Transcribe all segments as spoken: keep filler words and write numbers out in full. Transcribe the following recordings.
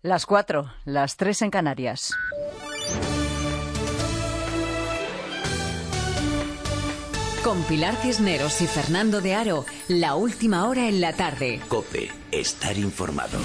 Las cuatro, las tres en Canarias. Con Pilar Cisneros y Fernando de Aro, la última hora en la tarde. COPE, estar informado.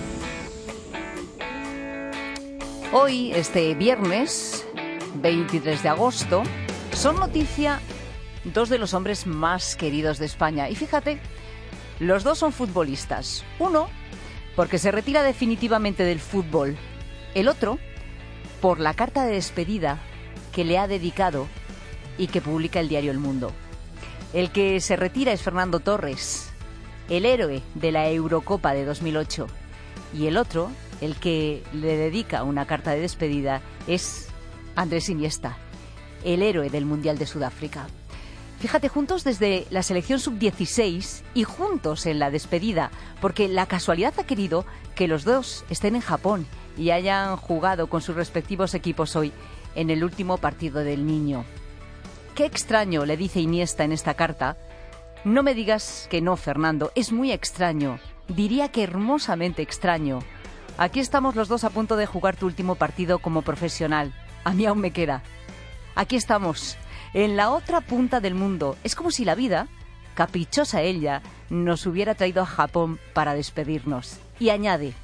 Hoy, este viernes veintitrés de agosto, son noticia dos de los hombres más queridos de España. Y fíjate, los dos son futbolistas. Uno, porque se retira definitivamente del fútbol. El otro, por la carta de despedida que le ha dedicado y que publica el diario El Mundo. El que se retira es Fernando Torres, el héroe de la Eurocopa de dos mil ocho. Y el otro, el que le dedica una carta de despedida, es Andrés Iniesta, el héroe del Mundial de Sudáfrica. Fíjate, juntos desde la selección sub dieciséis y juntos en la despedida, porque la casualidad ha querido que los dos estén en Japón y hayan jugado con sus respectivos equipos hoy en el último partido del Niño. Qué extraño, le dice Iniesta en esta carta. No me digas que no, Fernando, es muy extraño. Diría que hermosamente extraño. Aquí estamos los dos a punto de jugar tu último partido como profesional. A mí aún me queda. Aquí estamos, en la otra punta del mundo. Es como si la vida, caprichosa ella, nos hubiera traído a Japón para despedirnos. Y añade,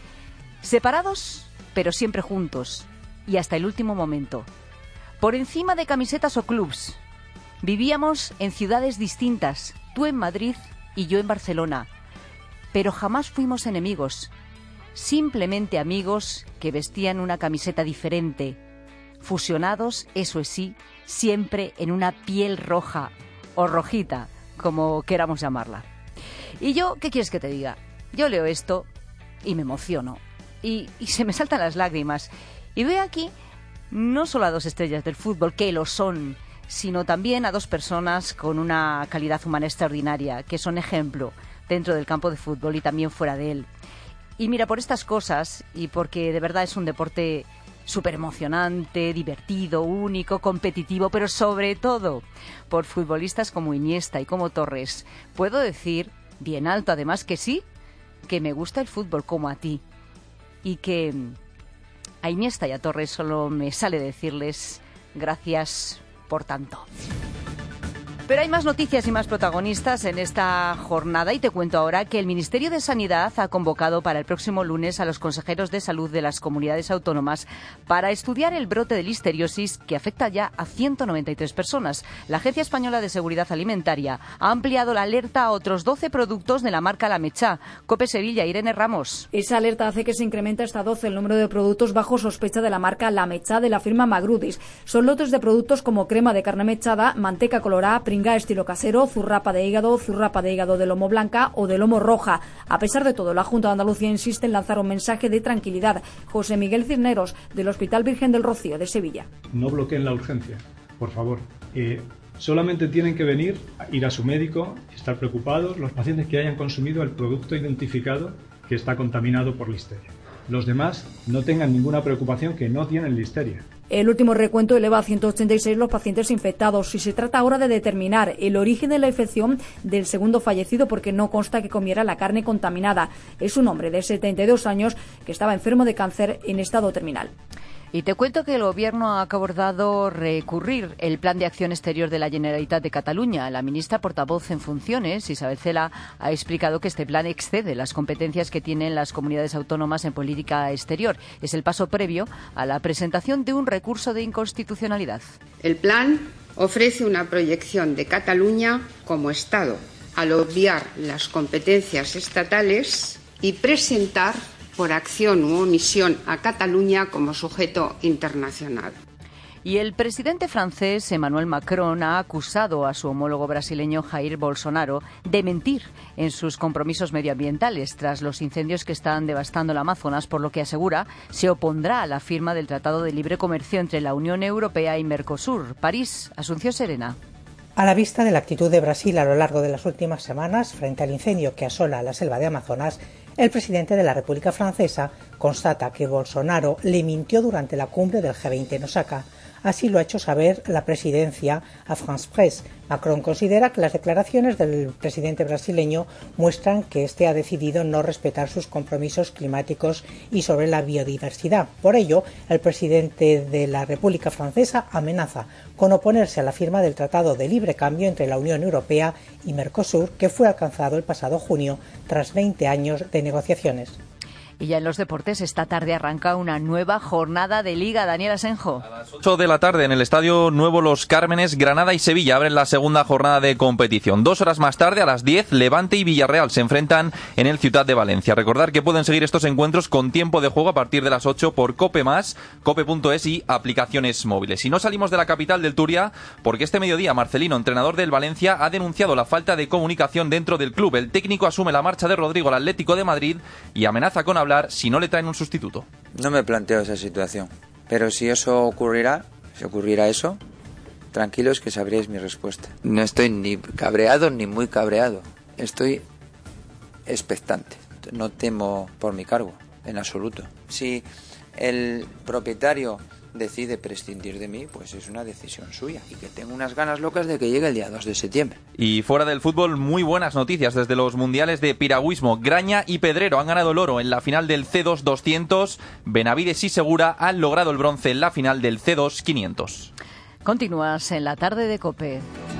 separados, pero siempre juntos, y hasta el último momento. Por encima de camisetas o clubs. Vivíamos en ciudades distintas, tú en Madrid y yo en Barcelona. Pero jamás fuimos enemigos, simplemente amigos que vestían una camiseta diferente. Fusionados, eso es sí, siempre en una piel roja o rojita, como queramos llamarla. Y yo, ¿qué quieres que te diga? Yo leo esto y me emociono. Y, y se me saltan las lágrimas. Y veo aquí no solo a dos estrellas del fútbol, que lo son, sino también a dos personas con una calidad humana extraordinaria, que son ejemplo dentro del campo de fútbol y también fuera de él. Y mira, por estas cosas, y porque de verdad es un deporte súper emocionante, divertido, único, competitivo, pero sobre todo por futbolistas como Iniesta y como Torres, puedo decir, bien alto además, que sí, que me gusta el fútbol como a ti. Y que a Iniesta y a Torres solo me sale decirles gracias por tanto. Pero hay más noticias y más protagonistas en esta jornada y te cuento ahora que el Ministerio de Sanidad ha convocado para el próximo lunes a los consejeros de salud de las comunidades autónomas para estudiar el brote de listeriosis que afecta ya a ciento noventa y tres personas. La Agencia Española de Seguridad Alimentaria ha ampliado la alerta a otros doce productos de la marca La Mechá. COPE Sevilla, Irene Ramos. Esa alerta hace que se incremente hasta doce el número de productos bajo sospecha de la marca La Mechá de la firma Magrudis. Son lotes de productos como crema de carne mechada, manteca colorada, pringa estilo casero, zurrapa de hígado, zurrapa de hígado de lomo blanca o de lomo roja. A pesar de todo, la Junta de Andalucía insiste en lanzar un mensaje de tranquilidad. José Miguel Cisneros, del Hospital Virgen del Rocío de Sevilla. No bloqueen la urgencia, por favor. Eh, solamente tienen que venir, ir a su médico, estar preocupados los pacientes que hayan consumido el producto identificado que está contaminado por listeria. Los demás no tengan ninguna preocupación, que no tienen listeria. El último recuento eleva a ciento ochenta y seis los pacientes infectados y se trata ahora de determinar el origen de la infección del segundo fallecido, porque no consta que comiera la carne contaminada. Es un hombre de setenta y dos años que estaba enfermo de cáncer en estado terminal. Y te cuento que el Gobierno ha acordado recurrir el Plan de Acción Exterior de la Generalitat de Cataluña. La ministra portavoz en funciones, Isabel Cela, ha explicado que este plan excede las competencias que tienen las comunidades autónomas en política exterior. Es el paso previo a la presentación de un recurso de inconstitucionalidad. El plan ofrece una proyección de Cataluña como Estado, al obviar las competencias estatales y presentar por acción u omisión a Cataluña como sujeto internacional. Y el presidente francés Emmanuel Macron ha acusado a su homólogo brasileño Jair Bolsonaro de mentir en sus compromisos medioambientales tras los incendios que están devastando el Amazonas, por lo que asegura se opondrá a la firma del Tratado de Libre Comercio entre la Unión Europea y Mercosur. París, Asunción Serena. A la vista de la actitud de Brasil a lo largo de las últimas semanas frente al incendio que asola la selva de Amazonas, el presidente de la República Francesa constata que Bolsonaro le mintió durante la cumbre del G veinte en Osaka, Así lo ha hecho saber la presidencia a France Presse. Macron considera que las declaraciones del presidente brasileño muestran que éste ha decidido no respetar sus compromisos climáticos y sobre la biodiversidad. Por ello, el presidente de la República Francesa amenaza con oponerse a la firma del Tratado de Libre Cambio entre la Unión Europea y Mercosur, que fue alcanzado el pasado junio tras veinte años de negociaciones. Y ya en los deportes, esta tarde arranca una nueva jornada de Liga. Daniel Asenjo. A las ocho de la tarde en el Estadio Nuevo Los Cármenes, Granada y Sevilla abren la segunda jornada de competición. Dos horas más tarde, a las diez, Levante y Villarreal se enfrentan en el Ciutat de Valencia. Recordar que pueden seguir estos encuentros con tiempo de juego a partir de las ocho por Cope Más, cope punto es y aplicaciones móviles. Y no salimos de la capital del Turia porque este mediodía Marcelino, entrenador del Valencia, ha denunciado la falta de comunicación dentro del club. El técnico asume la marcha de Rodrigo al Atlético de Madrid y amenaza con hablar si no le traen un sustituto. No me planteo esa situación, pero si eso ocurrirá, si ocurrirá eso, tranquilos que sabréis mi respuesta. No estoy ni cabreado ni muy cabreado, estoy expectante. No temo por mi cargo, en absoluto. Si el propietario decide prescindir de mí, pues es una decisión suya y que tengo unas ganas locas de que llegue el día dos de septiembre. Y fuera del fútbol, muy buenas noticias desde los mundiales de piragüismo. Graña y Pedrero han ganado el oro en la final del C dos doscientos. Benavides y Segura han logrado el bronce en la final del C dos quinientos. Continúas en la tarde de COPE.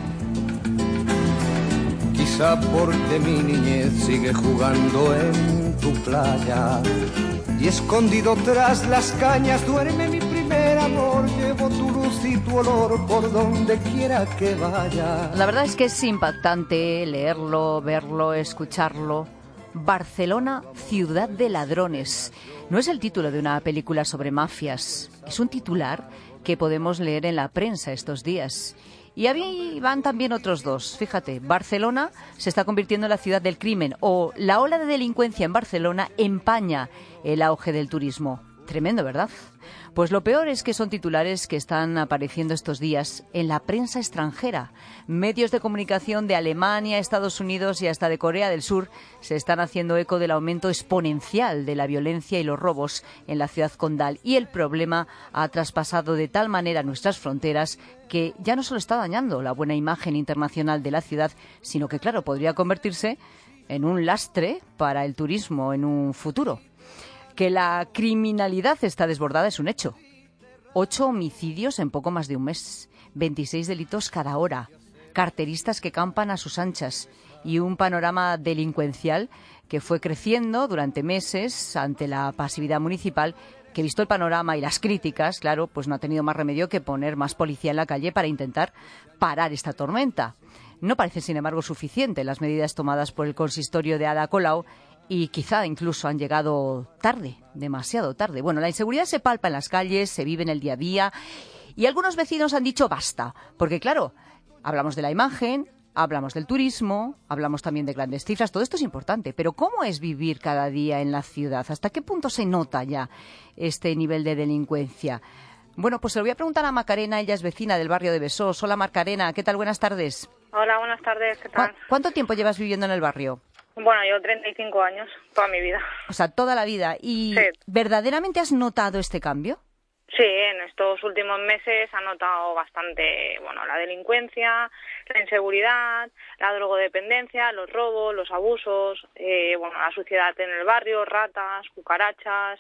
Quizá porque mi niñez sigue jugando en tu playa y escondido tras las cañas duerme mi primer amor. Llevo tu luz y tu olor por donde quiera que vaya. La verdad es que es impactante leerlo, verlo, escucharlo. Barcelona, ciudad de ladrones. No es el título de una película sobre mafias. Es un titular que podemos leer en la prensa estos días. Y ahí van también otros dos. Fíjate, Barcelona se está convirtiendo en la ciudad del crimen, o la ola de delincuencia en Barcelona empaña el auge del turismo. Tremendo, ¿verdad? Pues lo peor es que son titulares que están apareciendo estos días en la prensa extranjera. Medios de comunicación de Alemania, Estados Unidos y hasta de Corea del Sur se están haciendo eco del aumento exponencial de la violencia y los robos en la ciudad condal. Y el problema ha traspasado de tal manera nuestras fronteras que ya no solo está dañando la buena imagen internacional de la ciudad, sino que, claro, podría convertirse en un lastre para el turismo en un futuro. Que la criminalidad está desbordada es un hecho. Ocho homicidios en poco más de un mes, veintiséis delitos cada hora, carteristas que campan a sus anchas y un panorama delincuencial que fue creciendo durante meses ante la pasividad municipal, que, visto el panorama y las críticas, claro, pues no ha tenido más remedio que poner más policía en la calle para intentar parar esta tormenta. No parece, sin embargo, suficiente las medidas tomadas por el consistorio de Ada Colau, y quizá incluso han llegado tarde, demasiado tarde. Bueno, la inseguridad se palpa en las calles, se vive en el día a día y algunos vecinos han dicho basta, porque claro, hablamos de la imagen, hablamos del turismo, hablamos también de grandes cifras, todo esto es importante, pero ¿cómo es vivir cada día en la ciudad? ¿Hasta qué punto se nota ya este nivel de delincuencia? Bueno, pues se lo voy a preguntar a Macarena, ella es vecina del barrio de Besós. Hola Macarena, ¿qué tal? Buenas tardes. Hola, buenas tardes, ¿qué tal? ¿Cuánto tiempo llevas viviendo en el barrio? Bueno, yo treinta y cinco años, toda mi vida. O sea, toda la vida. ¿Y sí. ¿Verdaderamente has notado este cambio? Sí, en estos últimos meses ha notado bastante, bueno, la delincuencia, la inseguridad, la drogodependencia, los robos, los abusos, eh, bueno, la suciedad en el barrio, ratas, cucarachas,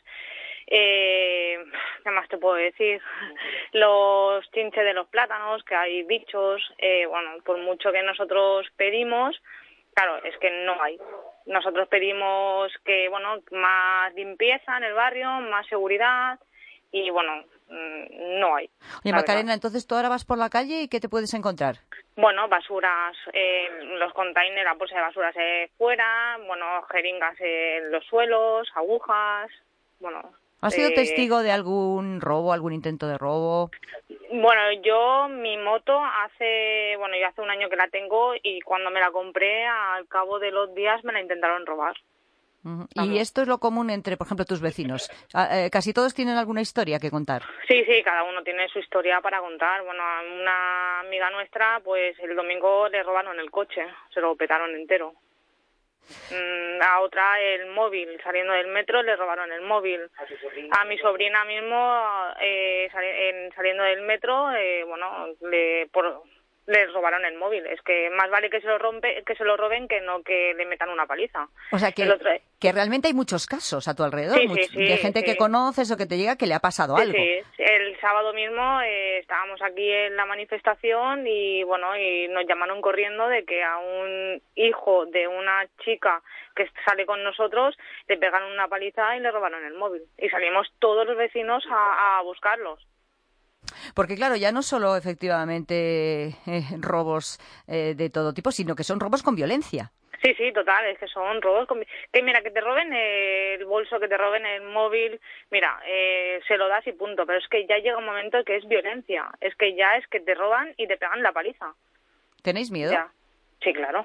eh, ¿qué más te puedo decir? Los chinches de los plátanos, que hay bichos, eh, bueno, por mucho que nosotros pedimos, claro, es que no hay. Nosotros pedimos que, bueno, más limpieza en el barrio, más seguridad y, bueno, no hay. Oye, Macarena, verdad. Entonces tú ahora vas por la calle y ¿qué te puedes encontrar? Bueno, basuras, eh, los containers, la bolsa de basuras eh, fuera, bueno, jeringas en los suelos, agujas, bueno... ¿Has sido eh, testigo de algún robo, algún intento de robo? Bueno, yo, mi moto, hace, bueno, yo hace un año que la tengo y cuando me la compré, al cabo de los días me la intentaron robar. Uh-huh. ¿Y esto es lo común entre, por ejemplo, tus vecinos? Eh, ¿Casi todos tienen alguna historia que contar? Sí, sí, cada uno tiene su historia para contar. Bueno, a una amiga nuestra, pues el domingo le robaron el coche, se lo petaron entero. A otra el móvil, saliendo del metro le robaron el móvil. A mi sobrina mismo, eh, sali en, saliendo del metro, eh, bueno, le, por, le robaron el móvil. Es que más vale que se lo rompe, que se lo roben que no que le metan una paliza. O sea que, otro... que realmente hay muchos casos a tu alrededor, sí, mucho, sí, sí, de gente sí. que conoces o que te llega que le ha pasado sí, algo. Sí, el sábado mismo eh, estábamos aquí en la manifestación y bueno, y nos llamaron corriendo de que a un hijo de una chica que sale con nosotros le pegaron una paliza y le robaron el móvil. Y salimos todos los vecinos a, a buscarlos. Porque claro, ya no solo efectivamente eh, robos eh, de todo tipo, sino que son robos con violencia. Sí, sí, total, es que son robos con... Que mira, que te roben el bolso, que te roben el móvil, mira, eh, se lo das y punto, pero es que ya llega un momento que es violencia, es que ya es que te roban y te pegan la paliza. ¿Tenéis miedo? Ya. Sí, claro.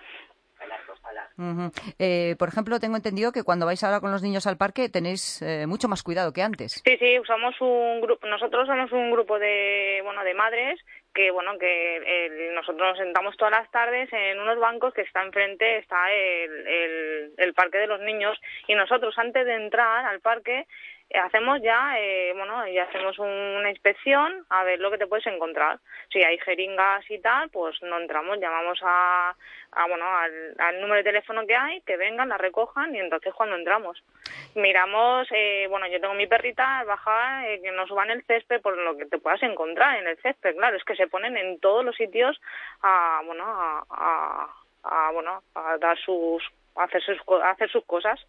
Uh-huh. eh, por ejemplo, tengo entendido que cuando vais ahora con los niños al parque tenéis eh, mucho más cuidado que antes. Sí, sí, somos un grupo, nosotros somos un grupo de, bueno, de madres que, bueno, que eh, nosotros nos sentamos todas las tardes en unos bancos que está enfrente, está el, el, el parque de los niños y nosotros antes de entrar al parque hacemos ya, eh, bueno, ya hacemos una inspección a ver lo que te puedes encontrar. Si hay jeringas y tal, pues no entramos, llamamos a, a bueno, al, al número de teléfono que hay, que vengan, la recojan y entonces cuando entramos miramos, eh, bueno, yo tengo mi perrita, al bajar, eh, que no suban el césped por lo que te puedas encontrar en el césped, claro, es que se ponen en todos los sitios a, bueno, a, a, a bueno, a dar sus A hacer sus, a hacer sus cosas.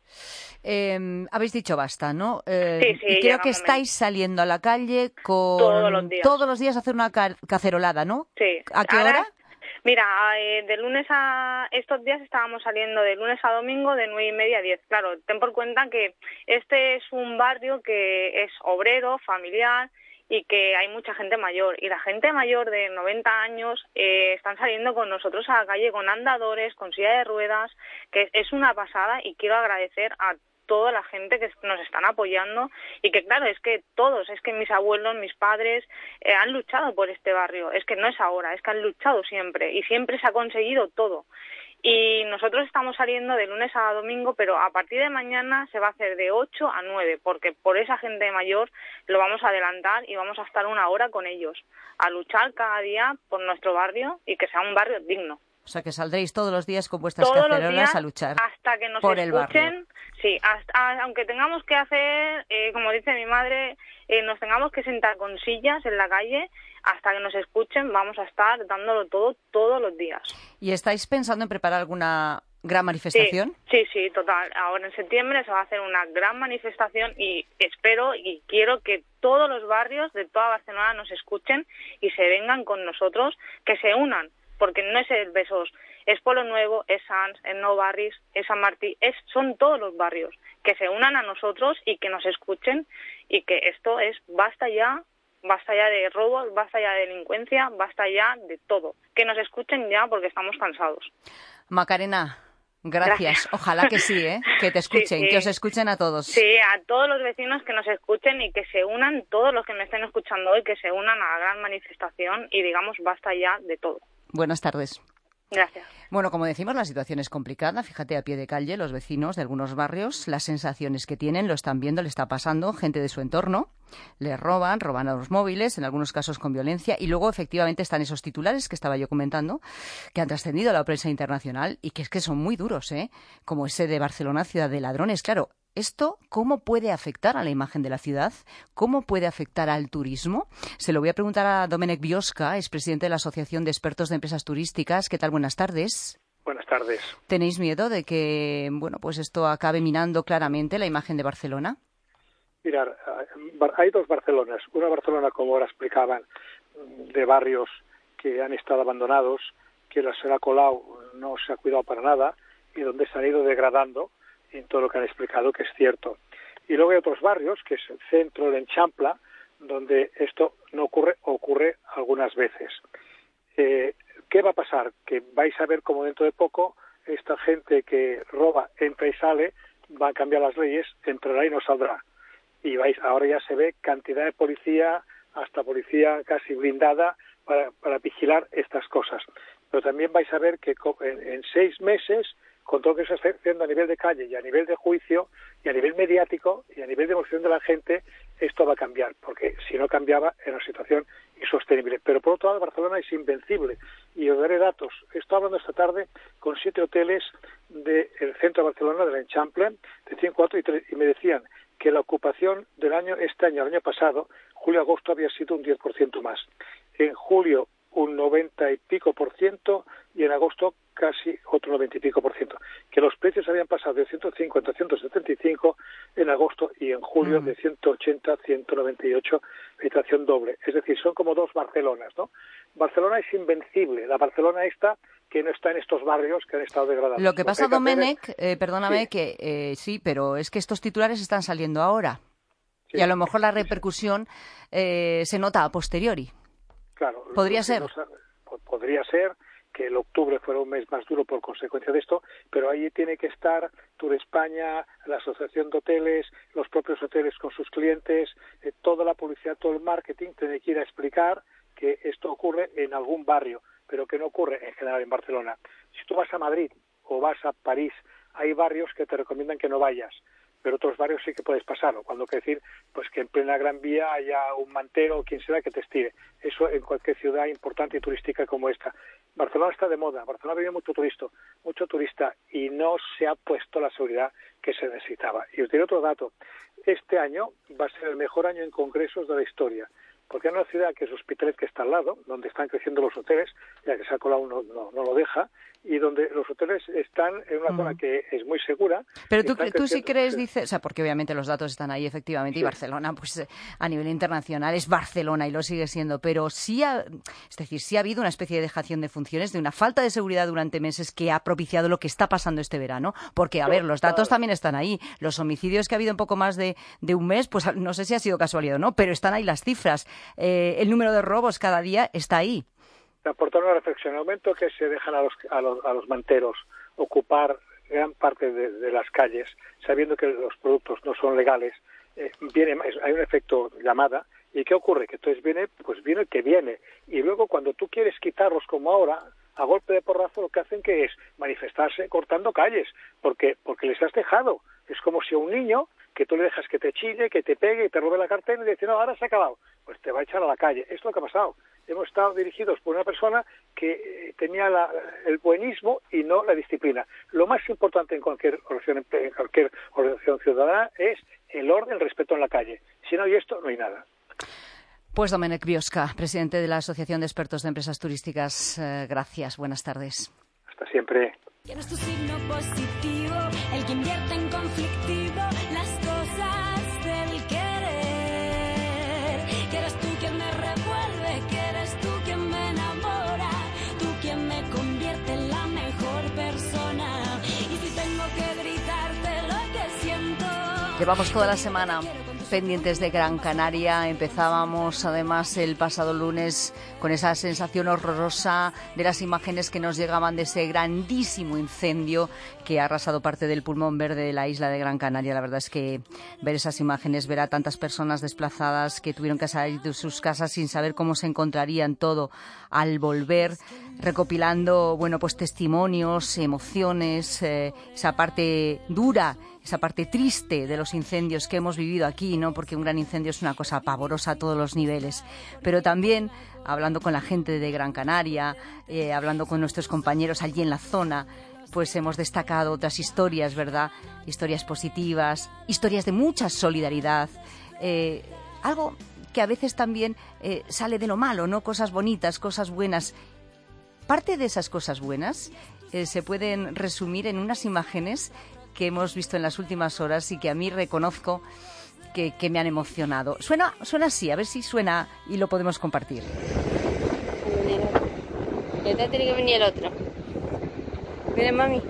Eh, habéis dicho basta, ¿no? Eh, sí, sí. Y creo que estáis saliendo a la calle con... Todos los días. Todos los días a hacer una ca cacerolada, ¿no? Sí. ¿A qué Ahora, hora? Mira, eh, de lunes a... Estos días estábamos saliendo de lunes a domingo de nueve y media a diez. Claro, ten por cuenta que este es un barrio que es obrero, familiar, y que hay mucha gente mayor. Y la gente mayor de noventa años eh, están saliendo con nosotros a la calle con andadores, con silla de ruedas, que es una pasada y quiero agradecer a toda la gente que nos están apoyando y que claro, es que todos, es que mis abuelos, mis padres eh, han luchado por este barrio. Es que no es ahora, es que han luchado siempre y siempre se ha conseguido todo. Y nosotros estamos saliendo de lunes a domingo, pero a partir de mañana se va a hacer de ocho a nueve, porque por esa gente mayor lo vamos a adelantar y vamos a estar una hora con ellos, a luchar cada día por nuestro barrio y que sea un barrio digno. O sea, que saldréis todos los días con vuestras todos cacerolas los días a luchar hasta que nos por escuchen, el barrio. Sí, hasta, aunque tengamos que hacer, eh, como dice mi madre, eh, nos tengamos que sentar con sillas en la calle, hasta que nos escuchen vamos a estar dándolo todo todos los días. ¿Y estáis pensando en preparar alguna gran manifestación? Sí, sí, sí, total. Ahora en septiembre se va a hacer una gran manifestación y espero y quiero que todos los barrios de toda Barcelona nos escuchen y se vengan con nosotros, que se unan, porque no es el Besós, es Polo Nuevo, es Sants, es Nou Barris, es San Martí, es, son todos los barrios, que se unan a nosotros y que nos escuchen y que esto es, basta ya, basta ya de robos, basta ya de delincuencia, basta ya de todo, que nos escuchen ya porque estamos cansados. Macarena, gracias. gracias. Ojalá que sí, ¿eh? Que te escuchen, sí, sí. que os escuchen a todos. Sí, a todos los vecinos que nos escuchen y que se unan, todos los que me estén escuchando hoy, que se unan a la gran manifestación y digamos basta ya de todo. Buenas tardes. Gracias. Bueno, como decimos, la situación es complicada. Fíjate, a pie de calle, los vecinos de algunos barrios, las sensaciones que tienen, lo están viendo, le está pasando, gente de su entorno, les roban, roban a los móviles, en algunos casos con violencia, y luego efectivamente están esos titulares que estaba yo comentando, que han trascendido a la prensa internacional y que es que son muy duros, ¿eh? Como ese de Barcelona, ciudad de ladrones. Claro, ¿esto cómo puede afectar a la imagen de la ciudad? ¿Cómo puede afectar al turismo? Se lo voy a preguntar a Domènec Biosca, es presidente de la Asociación de Expertos de Empresas Turísticas. ¿Qué tal? Buenas tardes. Buenas tardes. ¿Tenéis miedo de que, bueno, pues esto acabe minando claramente la imagen de Barcelona? Mirad, hay dos Barcelonas. Una Barcelona, como ahora explicaban, de barrios que han estado abandonados, que la señora Colau no se ha cuidado para nada y donde se han ido degradando en todo lo que han explicado, que es cierto. Y luego hay otros barrios, que es el centro, el Enchampla, donde esto no ocurre, ocurre algunas veces. Eh, ¿Qué va a pasar? Que vais a ver como dentro de poco esta gente que roba, entra y sale, va a cambiar las leyes, entrará y no saldrá. Y vais, ahora ya se ve cantidad de policía, hasta policía casi blindada, para, para vigilar estas cosas. Pero también vais a ver que en, en seis meses, con todo lo que se está haciendo a nivel de calle y a nivel de juicio y a nivel mediático y a nivel de emoción de la gente, esto va a cambiar, porque si no cambiaba era una situación insostenible. Pero por otro lado, Barcelona es invencible, y os daré datos. Estoy hablando esta tarde con siete hoteles del centro de Barcelona, del Eixample, de cinco, cuatro y tres, y me decían que la ocupación del año, este año, el año pasado, julio-agosto, había sido un diez por ciento más. En julio un noventa y pico por ciento y en agosto casi otro noventa y pico por ciento. Que los precios habían pasado de ciento cincuenta a ciento setenta y cinco en agosto y en julio mm. de ciento ochenta a ciento noventa y ocho, habitación doble. Es decir, son como dos Barcelonas, ¿no? Barcelona es invencible, la Barcelona esta que no está en estos barrios que han estado degradados. Lo que pasa, Lo que Domènech, eh, perdóname, sí. que eh, sí, pero es que estos titulares están saliendo ahora. Sí. Y a lo mejor la repercusión eh, se nota a posteriori. Claro. ¿Podría ser? No, podría ser que el octubre fuera un mes más duro por consecuencia de esto, pero ahí tiene que estar Tour España, la Asociación de Hoteles, los propios hoteles con sus clientes, eh, toda la publicidad, todo el marketing tiene que ir a explicar que esto ocurre en algún barrio, pero que no ocurre en general en Barcelona. Si tú vas a Madrid o vas a París, hay barrios que te recomiendan que no vayas, pero otros barrios sí que puedes pasarlo. Cuando quiere decir pues que en plena Gran Vía haya un mantero o quien sea que te estire. Eso en cualquier ciudad importante y turística como esta. Barcelona está de moda. Barcelona vive mucho turista, mucho turista y no se ha puesto la seguridad que se necesitaba. Y os diré otro dato. Este año va a ser el mejor año en congresos de la historia. Porque en una ciudad que es Hospitalet, que está al lado, donde están creciendo los hoteles, ya que Sá Colau no, no, no lo deja, y donde los hoteles están en una uh-huh. zona que es muy segura. Pero tú, tú sí crees, dices, o sea, porque obviamente los datos están ahí, efectivamente, sí. Y Barcelona, pues a nivel internacional es Barcelona y lo sigue siendo, pero sí ha, es decir, sí ha habido una especie de dejación de funciones, de una falta de seguridad durante meses que ha propiciado lo que está pasando este verano, porque, a no, ver, los datos claro. también están ahí. Los homicidios que ha habido en poco más de, de un mes, pues no sé si ha sido casualidad o no, pero están ahí las cifras. Eh, el número de robos cada día está ahí. Aportar una reflexión. El momento que se dejan a los, a los, a los manteros ocupar gran parte de, de las calles, sabiendo que los productos no son legales, eh, viene, hay un efecto llamada. ¿Y qué ocurre? Que entonces viene, pues viene el que viene. Y luego cuando tú quieres quitarlos como ahora, a golpe de porrazo, lo que hacen que es manifestarse cortando calles, porque, porque les has dejado. Es como si a un niño que tú le dejas que te chille, que te pegue y te robe la cartera y le dice, no, ahora se ha acabado. Pues te va a echar a la calle. Esto es lo que ha pasado. Hemos estado dirigidos por una persona que tenía la, el buenismo y no la disciplina. Lo más importante en cualquier organización, en cualquier organización ciudadana es el orden, el respeto en la calle. Si no hay esto, no hay nada. Pues Domènech Biosca, presidente de la Asociación de Expertos de Empresas Turísticas, eh, gracias. Buenas tardes. Hasta siempre. ¿Quién es tu signo positivo? El que invierte en conflictivo las cosas del querer. Que eres tú quien me revuelve, que eres tú quien me enamora, tú quien me convierte en la mejor persona. Y si tengo que gritarte lo que siento. Llevamos toda la semana pendientes de Gran Canaria. Empezábamos además el pasado lunes con esa sensación horrorosa de las imágenes que nos llegaban de ese grandísimo incendio que ha arrasado parte del pulmón verde de la isla de Gran Canaria. La verdad es que ver esas imágenes, ver a tantas personas desplazadas que tuvieron que salir de sus casas sin saber cómo se encontrarían todo al volver, recopilando, bueno, pues testimonios, emociones, eh, esa parte dura, esa parte triste de los incendios que hemos vivido aquí, ¿no? Porque un gran incendio es una cosa pavorosa a todos los niveles. Pero también, hablando con la gente de Gran Canaria, eh, hablando con nuestros compañeros allí en la zona, pues hemos destacado otras historias, ¿verdad? Historias positivas, historias de mucha solidaridad, eh, algo que a veces también eh, sale de lo malo, ¿no? Cosas bonitas, cosas buenas. Parte de esas cosas buenas eh, se pueden resumir en unas imágenes que hemos visto en las últimas horas y que a mí reconozco que, que me han emocionado. Suena, suena así, a ver si suena y lo podemos compartir. Ya te tiene que venir el otro. Mira, mami.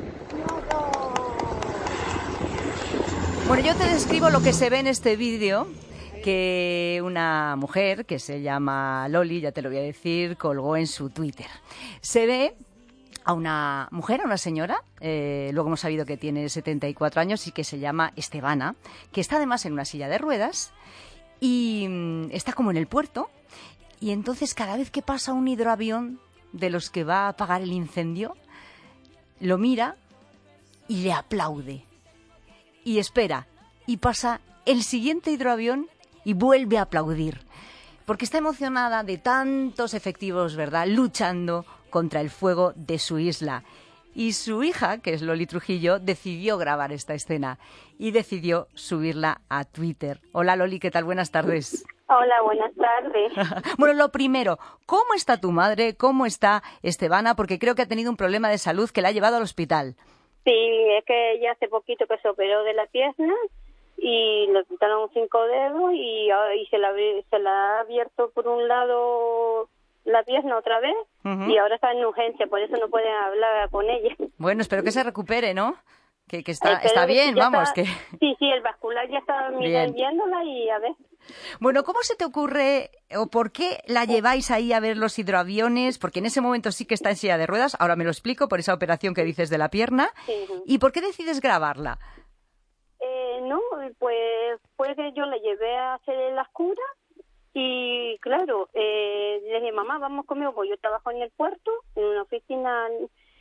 Bueno, yo te describo lo que se ve en este vídeo que una mujer que se llama Loli, ya te lo voy a decir, colgó en su Twitter. Se ve a una mujer, a una señora, eh, luego hemos sabido que tiene setenta y cuatro años y que se llama Estebana, que está además en una silla de ruedas y mm, está como en el puerto, y entonces cada vez que pasa un hidroavión de los que va a apagar el incendio, lo mira y le aplaude. Y espera, y pasa el siguiente hidroavión y vuelve a aplaudir. Porque está emocionada de tantos efectivos, ¿verdad?, luchando contra el fuego de su isla. Y su hija, que es Loli Trujillo, decidió grabar esta escena y decidió subirla a Twitter. Hola Loli, ¿qué tal? Buenas tardes. Hola, buenas tardes. Bueno, lo primero, ¿cómo está tu madre? ¿Cómo está Estebana? Porque creo que ha tenido un problema de salud que la ha llevado al hospital. Sí, es que ella hace poquito que se operó de la pierna y le quitaron cinco dedos y, y se, la, se la ha abierto por un lado la pierna otra vez. Uh-huh. Y ahora está en urgencia, por eso no pueden hablar con ella. Bueno, espero que se recupere, ¿no? Que, que está, está bien, vamos. Está, que Sí, sí, el vascular ya está viéndola y a ver. Bueno, ¿cómo se te ocurre o por qué la lleváis ahí a ver los hidroaviones? Porque en ese momento sí que está en silla de ruedas, ahora me lo explico, por esa operación que dices de la pierna. Sí. ¿Y por qué decides grabarla? Eh, no, pues fue que yo la llevé a hacer las curas y claro, eh, le dije, mamá, vamos conmigo, pues yo trabajo en el puerto, en una oficina,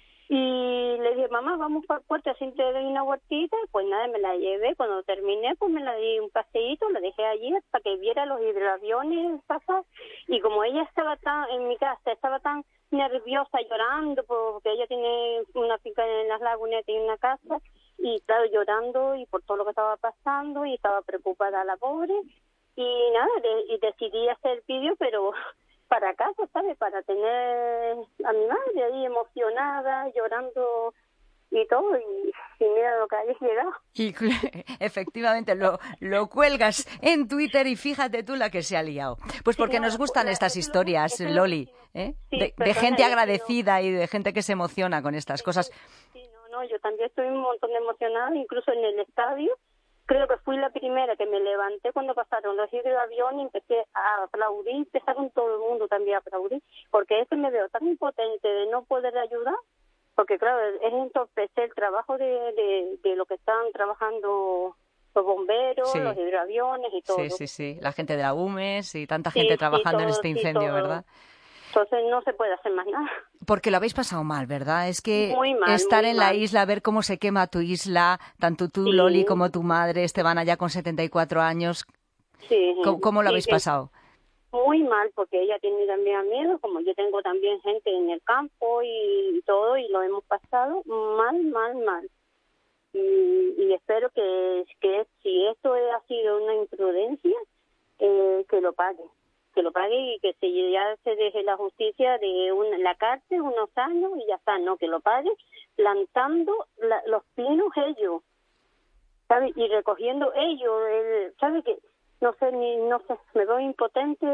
y le dije, mamá, vamos para el puerto, así te doy una vueltita, pues nada, me la llevé, cuando terminé, pues me la di un paseíto, la dejé allí para que viera los hidroaviones pasar, y como ella estaba tan, en mi casa, estaba tan nerviosa, llorando, porque ella tiene una finca en las Lagunetas y una casa, y claro, llorando, y por todo lo que estaba pasando, y estaba preocupada la pobre, y nada, de, y decidí hacer vídeo, pero para casa, ¿sabes? Para tener a mi madre ahí emocionada, llorando y todo, y, y mira lo que hay llegado. Y efectivamente lo, lo cuelgas en Twitter y fíjate tú la que se ha liado. Pues porque sí, no, nos gustan pues, estas historias, lo, Loli, ¿eh? Sí, de, de gente agradecida y de gente que se emociona con estas cosas. Sí, no, no, yo también estoy un montón emocionada, incluso en el estadio. Creo que fui la primera que me levanté cuando pasaron los hidroaviones y empecé a aplaudir, empezaron todo el mundo también a aplaudir, porque es que me veo tan impotente de no poder ayudar, porque claro, es entorpecer el trabajo de, de, de lo que están trabajando los bomberos, sí. Los hidroaviones y todo. Sí, sí, sí, la gente de la U M E S y tanta gente sí, trabajando sí, todo, en este incendio, sí, ¿verdad? Entonces no se puede hacer más nada. Porque lo habéis pasado mal, ¿verdad? Es que muy mal, estar muy en mal. La isla, ver cómo se quema tu isla, tanto tú, sí. Loli, como tu madre, Estebana, ya con setenta y cuatro años. Sí. ¿Cómo, cómo lo sí, habéis sí. pasado? Muy mal, porque ella tiene también miedo, como yo tengo también gente en el campo y todo, y lo hemos pasado mal, mal, mal. Y, y espero que, que si esto ha sido una imprudencia, eh, que lo pague. que lo pague y que se, ya se deje la justicia de una, la cárcel unos años y ya está, no, que lo pague plantando la, los pinos ellos, ¿sabes? Y recogiendo ellos, el, ¿sabes? Que no sé, ni no sé, me veo impotente.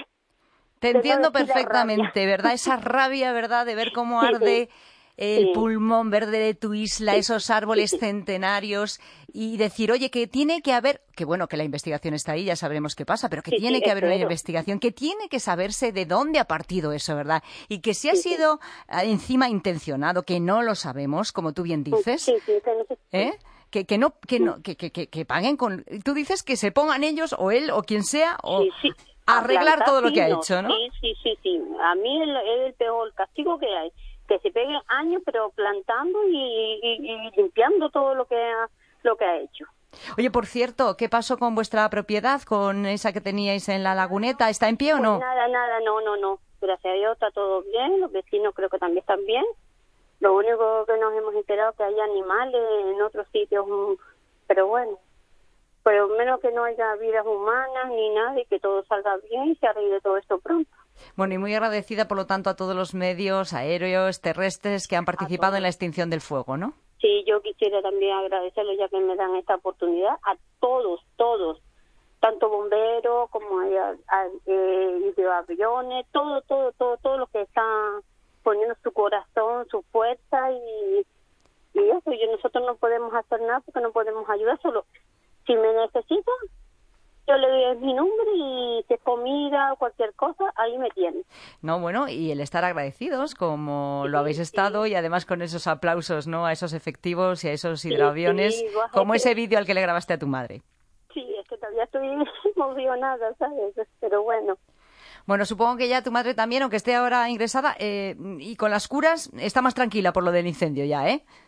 Te entiendo perfectamente, ¿verdad? Esa rabia, ¿verdad? De ver cómo sí, arde... Sí. el sí. pulmón verde de tu isla, sí. Esos árboles sí. centenarios y decir, oye, que tiene que haber, que bueno, que la investigación está ahí, ya sabremos qué pasa, pero que sí, tiene sí, que haber una eso. investigación, que tiene que saberse de dónde ha partido eso, ¿verdad? Y que si ha sí, sido sí. encima intencionado, que no lo sabemos, como tú bien dices, sí, sí, que no se... ¿eh? Que, que no, que no, que, que, que, que paguen con, tú dices que se pongan ellos o él o quien sea o sí, sí. arreglar todo lo que ha no. hecho, ¿no? Sí, sí, sí, sí. A mí es el, el peor castigo que hay. Que se peguen años, pero plantando y, y, y limpiando todo lo que ha, lo que ha hecho. Oye, por cierto, ¿qué pasó con vuestra propiedad, con esa que teníais en la laguneta? ¿Está en pie o no? Pues nada, nada, no, no, no. Gracias a Dios está todo bien, los vecinos creo que también están bien. Lo único que nos hemos enterado es que hay animales en otros sitios, pero bueno, pero menos que no haya vidas humanas ni nada y que todo salga bien y se arregle todo esto pronto. Bueno, y muy agradecida, por lo tanto, a todos los medios aéreos, terrestres que han participado en la extinción del fuego, ¿no? Sí, yo quisiera también agradecerles ya que me dan esta oportunidad a todos, todos, tanto bomberos como a, a, eh, aviones, todo, todo, todo, todos los que están poniendo su corazón, su fuerza y, y eso. Y nosotros no podemos hacer nada porque no podemos ayudar, solo si me necesitan. Yo le doy mi nombre y si es comida o cualquier cosa, ahí me tienen. No, bueno, y el estar agradecidos como sí, lo habéis estado sí. y además con esos aplausos, ¿no? A esos efectivos y a esos hidroaviones, sí, sí, como ese vídeo al que le grabaste a tu madre. Sí, es que todavía estoy emocionada, ¿sabes? Pero bueno. Bueno, supongo que ya tu madre también, aunque esté ahora ingresada, eh, y con las curas, está más tranquila por lo del incendio ya, ¿eh?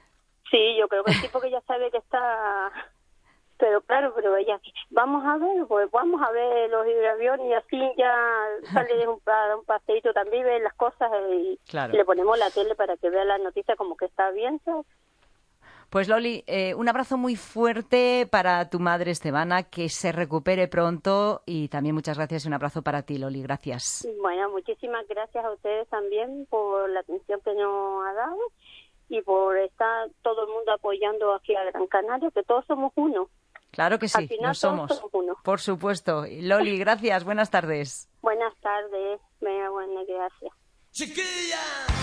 Sí, yo creo que el tipo que ya sabe que está... Pero claro, pero ella, vamos a ver, pues vamos a ver los hidroaviones y así ya sale un, un paseíto también, ve las cosas y Claro. le ponemos la tele para que vea las noticias como que está bien, ¿sabes? Pues Loli, eh, un abrazo muy fuerte para tu madre Estebana, que se recupere pronto y también muchas gracias y un abrazo para ti, Loli, gracias. Bueno, muchísimas gracias a ustedes también por la atención que nos ha dado y por estar todo el mundo apoyando aquí a Gran Canaria, que todos somos uno. Claro que Al sí, final lo somos. todos somos uno. Por supuesto. Loli, gracias, buenas tardes. Buenas tardes, venga, buenas gracias. Chiquilla.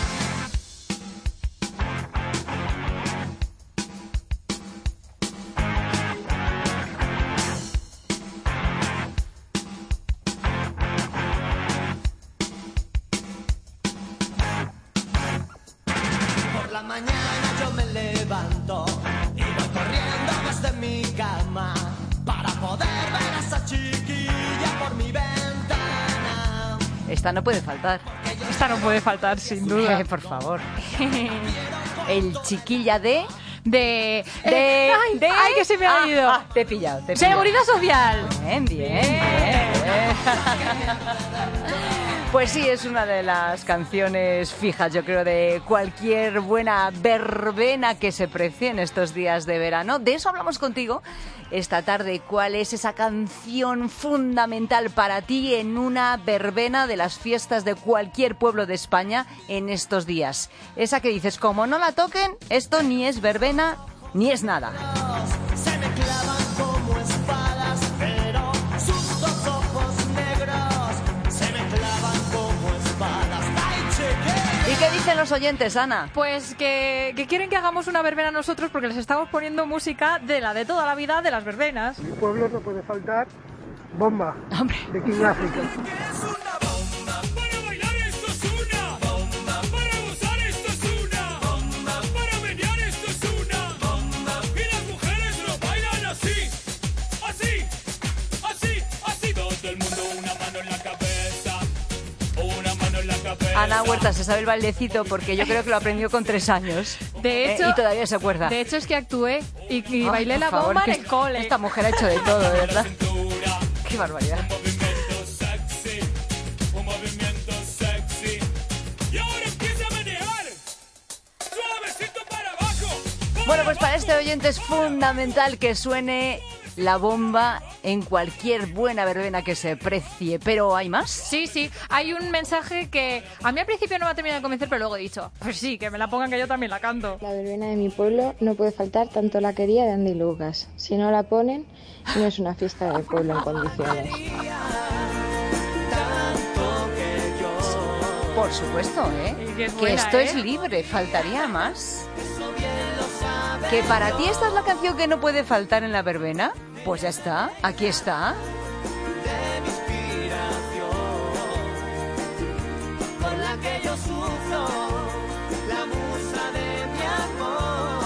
Por la mañana yo me levanto y voy corriendo desde mi cama para poder ver a esa chiquilla por mi ventana. Esta no puede faltar. Esta no puede faltar, sin duda. Eh, por favor. El chiquilla de... De... De... Eh, ay, de... ay, que se me ha Ah, ido. ah, te he pillado, te he pillado. Seguridad Social. Bien, bien, bien, bien. Pues sí, es una de las canciones fijas, yo creo, de cualquier buena verbena que se precie en estos días de verano. De eso hablamos contigo esta tarde. ¿Cuál es esa canción fundamental para ti en una verbena de las fiestas de cualquier pueblo de España en estos días? Esa que dices, como no la toquen, esto ni es verbena ni es nada. Se me clavan como espadas, pero sus dos ojos negros se me clavan como espadas. ¡Ay, chiquilla! ¿Y qué dicen los oyentes, Ana? Pues que, que quieren que hagamos una verbena nosotros porque les estamos poniendo música de la de toda la vida de las verbenas. En mi pueblo no puede faltar bomba Hombre. de King África. Ana Huerta se sabe el bailecito porque yo creo que lo aprendió con tres años. De hecho, ¿eh? Y todavía se acuerda. De hecho es que actué y, y Ay, bailé por la favor, bomba que en el esta- cole. Esta mujer ha hecho de todo, de verdad. Qué barbaridad. Bueno, pues para este oyente es fundamental que suene la bomba en cualquier buena verbena que se precie. ¿Pero hay más? Sí, sí. Hay un mensaje que a mí al principio no me ha terminado de convencer, pero luego he dicho, pues sí, que me la pongan que yo también la canto. La verbena de mi pueblo no puede faltar tanto la quería de Andy Lucas. Si no la ponen, no es una fiesta del pueblo en condiciones. Por supuesto, ¿eh? Que es Que buena, esto ¿eh? es libre, faltaría más. ¿Que para ti esta es la canción que no puede faltar en la verbena? Pues ya está, aquí está. Por la que yo sufro, la musa de mi amor.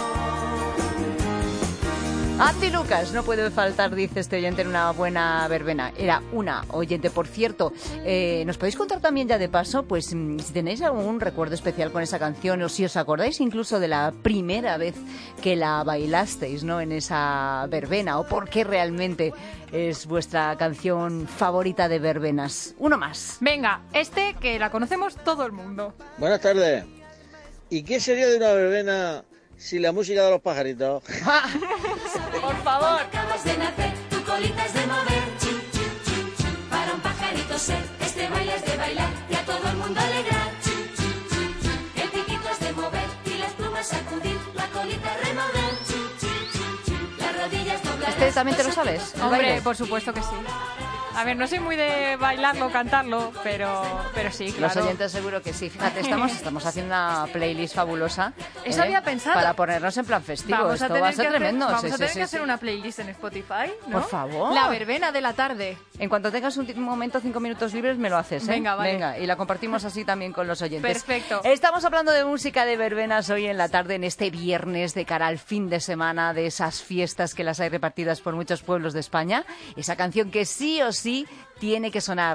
Andy Lucas, no puede faltar, dice este oyente, en una buena verbena. Era una oyente, por cierto. Eh, ¿Nos podéis contar también ya de paso, pues, mm, si tenéis algún recuerdo especial con esa canción o si os acordáis incluso de la primera vez que la bailasteis, ¿no?, en esa verbena, o por qué realmente es vuestra canción favorita de verbenas? Uno más. Venga, este que la conocemos todo el mundo. Buenas tardes. ¿Y qué sería de una verbena sin la música de los pajaritos? Por favor. Acabas de nacer, tu colita es de mover, chi, chi, chi, chi. Para un pajarito ser, este baile es de bailar y a todo el mundo alegrar, chi, chi, chi, chi. El piquito es de mover y las plumas sacudir, la colita remover, chi, chi, chi, chi. Las rodillas doblar. ¿Este también te lo sabes? el Hombre, baile? por supuesto que sí. A ver, no soy muy de bailarlo, cantarlo, pero, pero sí, claro. Los oyentes seguro que sí. Fíjate, estamos, estamos haciendo una playlist fabulosa. Eso ¿eh? había pensado. Para ponernos en plan festivo. Vamos a Esto tener va a ser que hacer- tremendo. Vamos Sí, a sí, tener sí, que hacer sí. una playlist en Spotify, ¿no? Por favor. La verbena de la tarde. En cuanto tengas un, ti- un momento, cinco minutos libres, me lo haces, ¿eh? Venga, vale. Venga, y la compartimos así también con los oyentes. Perfecto. Estamos hablando de música de verbenas hoy en la tarde, en este viernes de cara al fin de semana, de esas fiestas que las hay repartidas por muchos pueblos de España. Esa canción que sí o sí tiene que sonar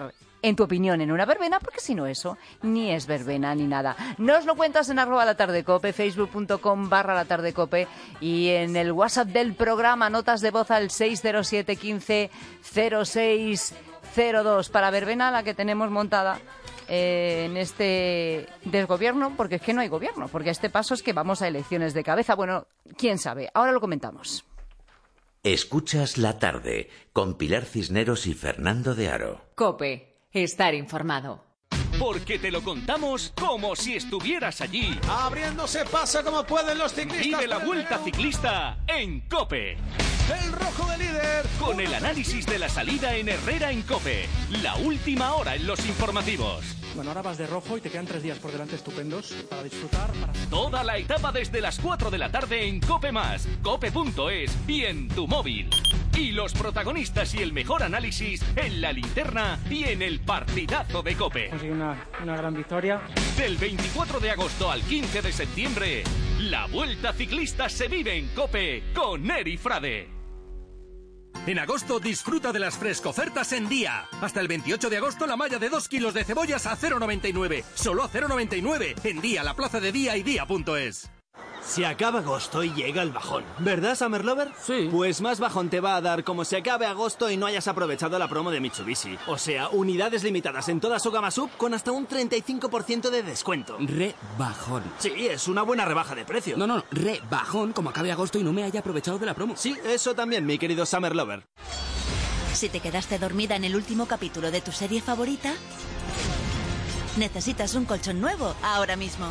en tu opinión, en una verbena, porque si no eso, ni es verbena ni nada. Nos lo cuentas en arroba la tarde cope, facebook.com barra la tarde cope y en el WhatsApp del programa, notas de voz al seis cero siete quince cero seis cero dos para verbena, la que tenemos montada eh, en este desgobierno, porque es que no hay gobierno, porque a este paso es que vamos a elecciones de cabeza. Bueno, quién sabe, ahora lo comentamos. Escuchas La Tarde con Pilar Cisneros y Fernando de Aro. COPE. Estar informado. Porque te lo contamos como si estuvieras allí. Abriéndose paso como pueden los ciclistas. Vive la Vuelta Ciclista en COPE. El rojo de líder. Con el análisis de la salida en Herrera en COPE. La última hora en los informativos. Bueno, ahora vas de rojo y te quedan tres días por delante estupendos para disfrutar. Para... Toda la etapa desde las cuatro de la tarde en COPE más, cope punto es y en tu móvil. Y los protagonistas y el mejor análisis en la linterna y en el partidazo de COPE. Consigue una, una gran victoria. Del veinticuatro de agosto al quince de septiembre, la Vuelta Ciclista se vive en COPE con Eri Frade. En agosto disfruta de las frescofertas en Día. Hasta el veintiocho de agosto la malla de dos kilos de cebollas a cero noventa y nueve. Solo a cero noventa y nueve. En Día, la plaza de Día y Día punto es. Se acaba agosto y llega el bajón. ¿Verdad, Summer Lover? Sí. Pues más bajón te va a dar como se acabe agosto y no hayas aprovechado la promo de Mitsubishi. O sea, unidades limitadas en toda su gama sub con hasta un treinta y cinco por ciento de descuento. Rebajón. Sí, es una buena rebaja de precio. No, no, no, rebajón como acabe agosto y no me haya aprovechado de la promo. Sí, eso también, mi querido Summer Lover. Si te quedaste dormida en el último capítulo de tu serie favorita, necesitas un colchón nuevo ahora mismo.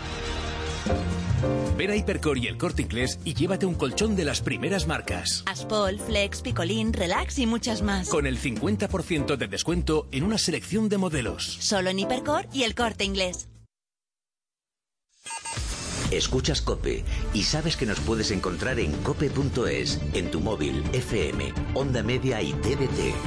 Ven a Hipercor y el Corte Inglés y llévate un colchón de las primeras marcas. Aspol, Flex, Picolín, Relax y muchas más. Con el cincuenta por ciento de descuento en una selección de modelos. Solo en Hipercor y el Corte Inglés. Escuchas COPE y sabes que nos puedes encontrar en cope punto es, en tu móvil, F M, Onda Media y T D T.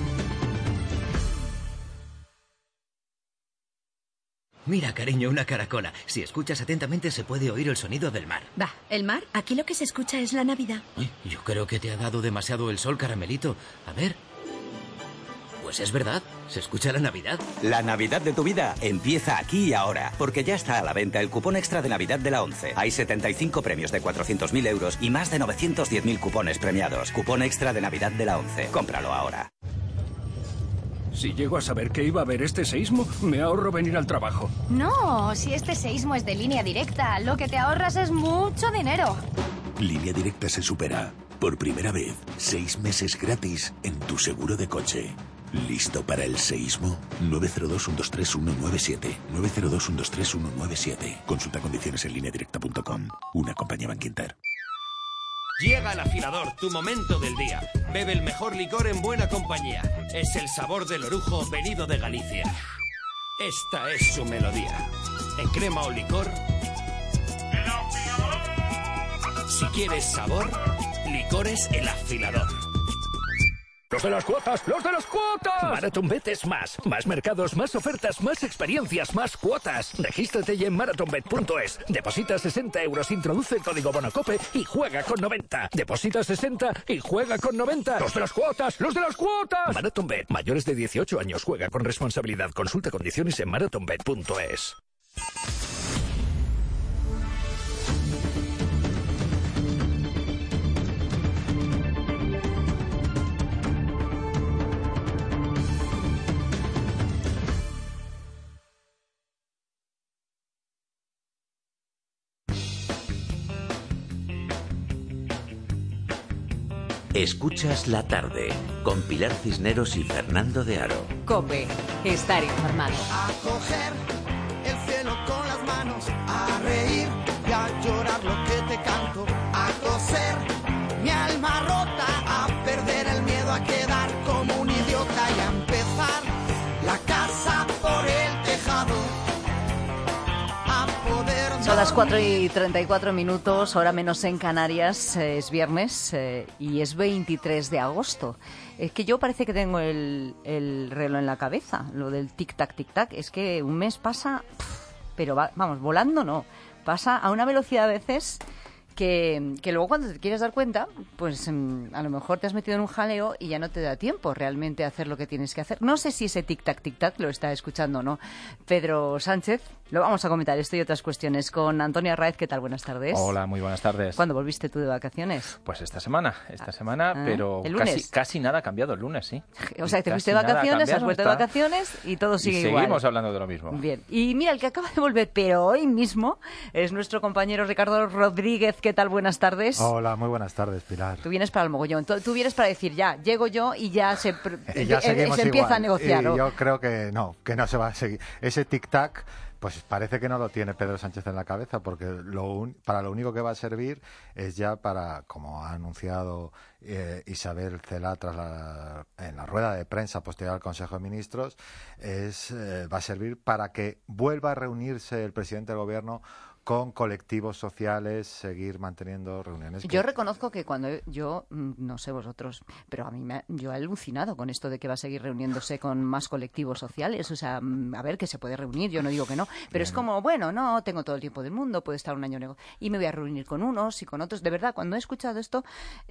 Mira, cariño, una caracola. Si escuchas atentamente se puede oír el sonido del mar. Va, ¿el mar? Aquí lo que se escucha es la Navidad. Uy, yo creo que te ha dado demasiado el sol, caramelito. A ver. Pues es verdad, se escucha la Navidad. La Navidad de tu vida empieza aquí y ahora, porque ya está a la venta el cupón extra de Navidad de la ONCE. Hay setenta y cinco premios de cuatrocientos mil euros y más de novecientos diez mil cupones premiados. Cupón extra de Navidad de la ONCE. Cómpralo ahora. Si llego a saber que iba a haber este seísmo, me ahorro venir al trabajo. No, si este seísmo es de Línea Directa, lo que te ahorras es mucho dinero. Línea Directa se supera. Por primera vez, seis meses gratis en tu seguro de coche. ¿Listo para el seísmo? nueve cero dos, uno dos tres, uno nueve siete. nueve cero dos, uno dos tres, uno nueve siete. Consulta condiciones en línea directa punto com. Una compañía Bankinter. Llega el afilador, tu momento del día. Bebe el mejor licor en buena compañía. Es el sabor del orujo venido de Galicia. Esta es su melodía. En crema o licor. Si quieres sabor, licores El Afilador. ¡Los de las cuotas! ¡Los de las cuotas! MarathonBet es más. Más mercados, más ofertas, más experiencias, más cuotas. Regístrate ya en marathonbet punto es. Deposita sesenta euros, introduce el código BONOCOPE y juega con noventa. Deposita sesenta y juega con noventa. ¡Los de las cuotas! ¡Los de las cuotas! MarathonBet. Mayores de dieciocho años. Juega con responsabilidad. Consulta condiciones en marathonbet punto es. Escuchas La Tarde con Pilar Cisneros y Fernando de Aro. COPE. Estar informado. A coger el cielo con las manos, a reír y a llorar lo que te canto, a coser mi alma rota, a perder el miedo a quedar como un idiota y a empezar la casa por el tejado. Son las cuatro y treinta y cuatro minutos, hora menos en Canarias, eh, es viernes eh, y es veintitrés de agosto. Es que yo parece que tengo el, el reloj en la cabeza, lo del tic-tac, tic-tac. Es que un mes pasa, pff, pero va, vamos, volando no, pasa a una velocidad a veces que, que luego cuando te quieres dar cuenta, pues um, a lo mejor te has metido en un jaleo y ya no te da tiempo realmente a hacer lo que tienes que hacer. No sé si ese tic-tac, tic-tac lo está escuchando o no Pedro Sánchez. Lo vamos a comentar esto y otras cuestiones con Antonio Arráez. ¿Qué tal? Buenas tardes. Hola, muy buenas tardes. ¿Cuándo volviste tú de vacaciones? Pues esta semana, esta semana, ah, pero ¿el lunes? Casi, casi nada ha cambiado el lunes, sí. O sea, te Casi fuiste de vacaciones, has vuelto está... de vacaciones y todo sigue y igual. Seguimos hablando de lo mismo. Bien. Y mira, el que acaba de volver, pero hoy mismo, es nuestro compañero Ricardo Rodríguez. ¿Qué tal? Buenas tardes. Hola, muy buenas tardes, Pilar. Tú vienes para el mogollón. Tú, tú vienes para decir, ya, llego yo y ya se, y ya se empieza igual. a negociar. Y ¿no? yo creo que no, que no se va a seguir. Ese tic-tac... Pues parece que no lo tiene Pedro Sánchez en la cabeza, porque lo un, para lo único que va a servir es ya para, como ha anunciado eh, Isabel Celaá tras la, en la rueda de prensa posterior al Consejo de Ministros, es eh, va a servir para que vuelva a reunirse el presidente del Gobierno con colectivos sociales, seguir manteniendo reuniones. Yo reconozco que cuando yo, no sé vosotros, pero a mí me, yo he alucinado con esto de que va a seguir reuniéndose con más colectivos sociales. O sea, a ver, que se puede reunir, yo no digo que no, pero Bien. Es como, bueno, no, tengo todo el tiempo del mundo, puedo estar un año nego- y me voy a reunir con unos y con otros. De verdad, cuando he escuchado esto,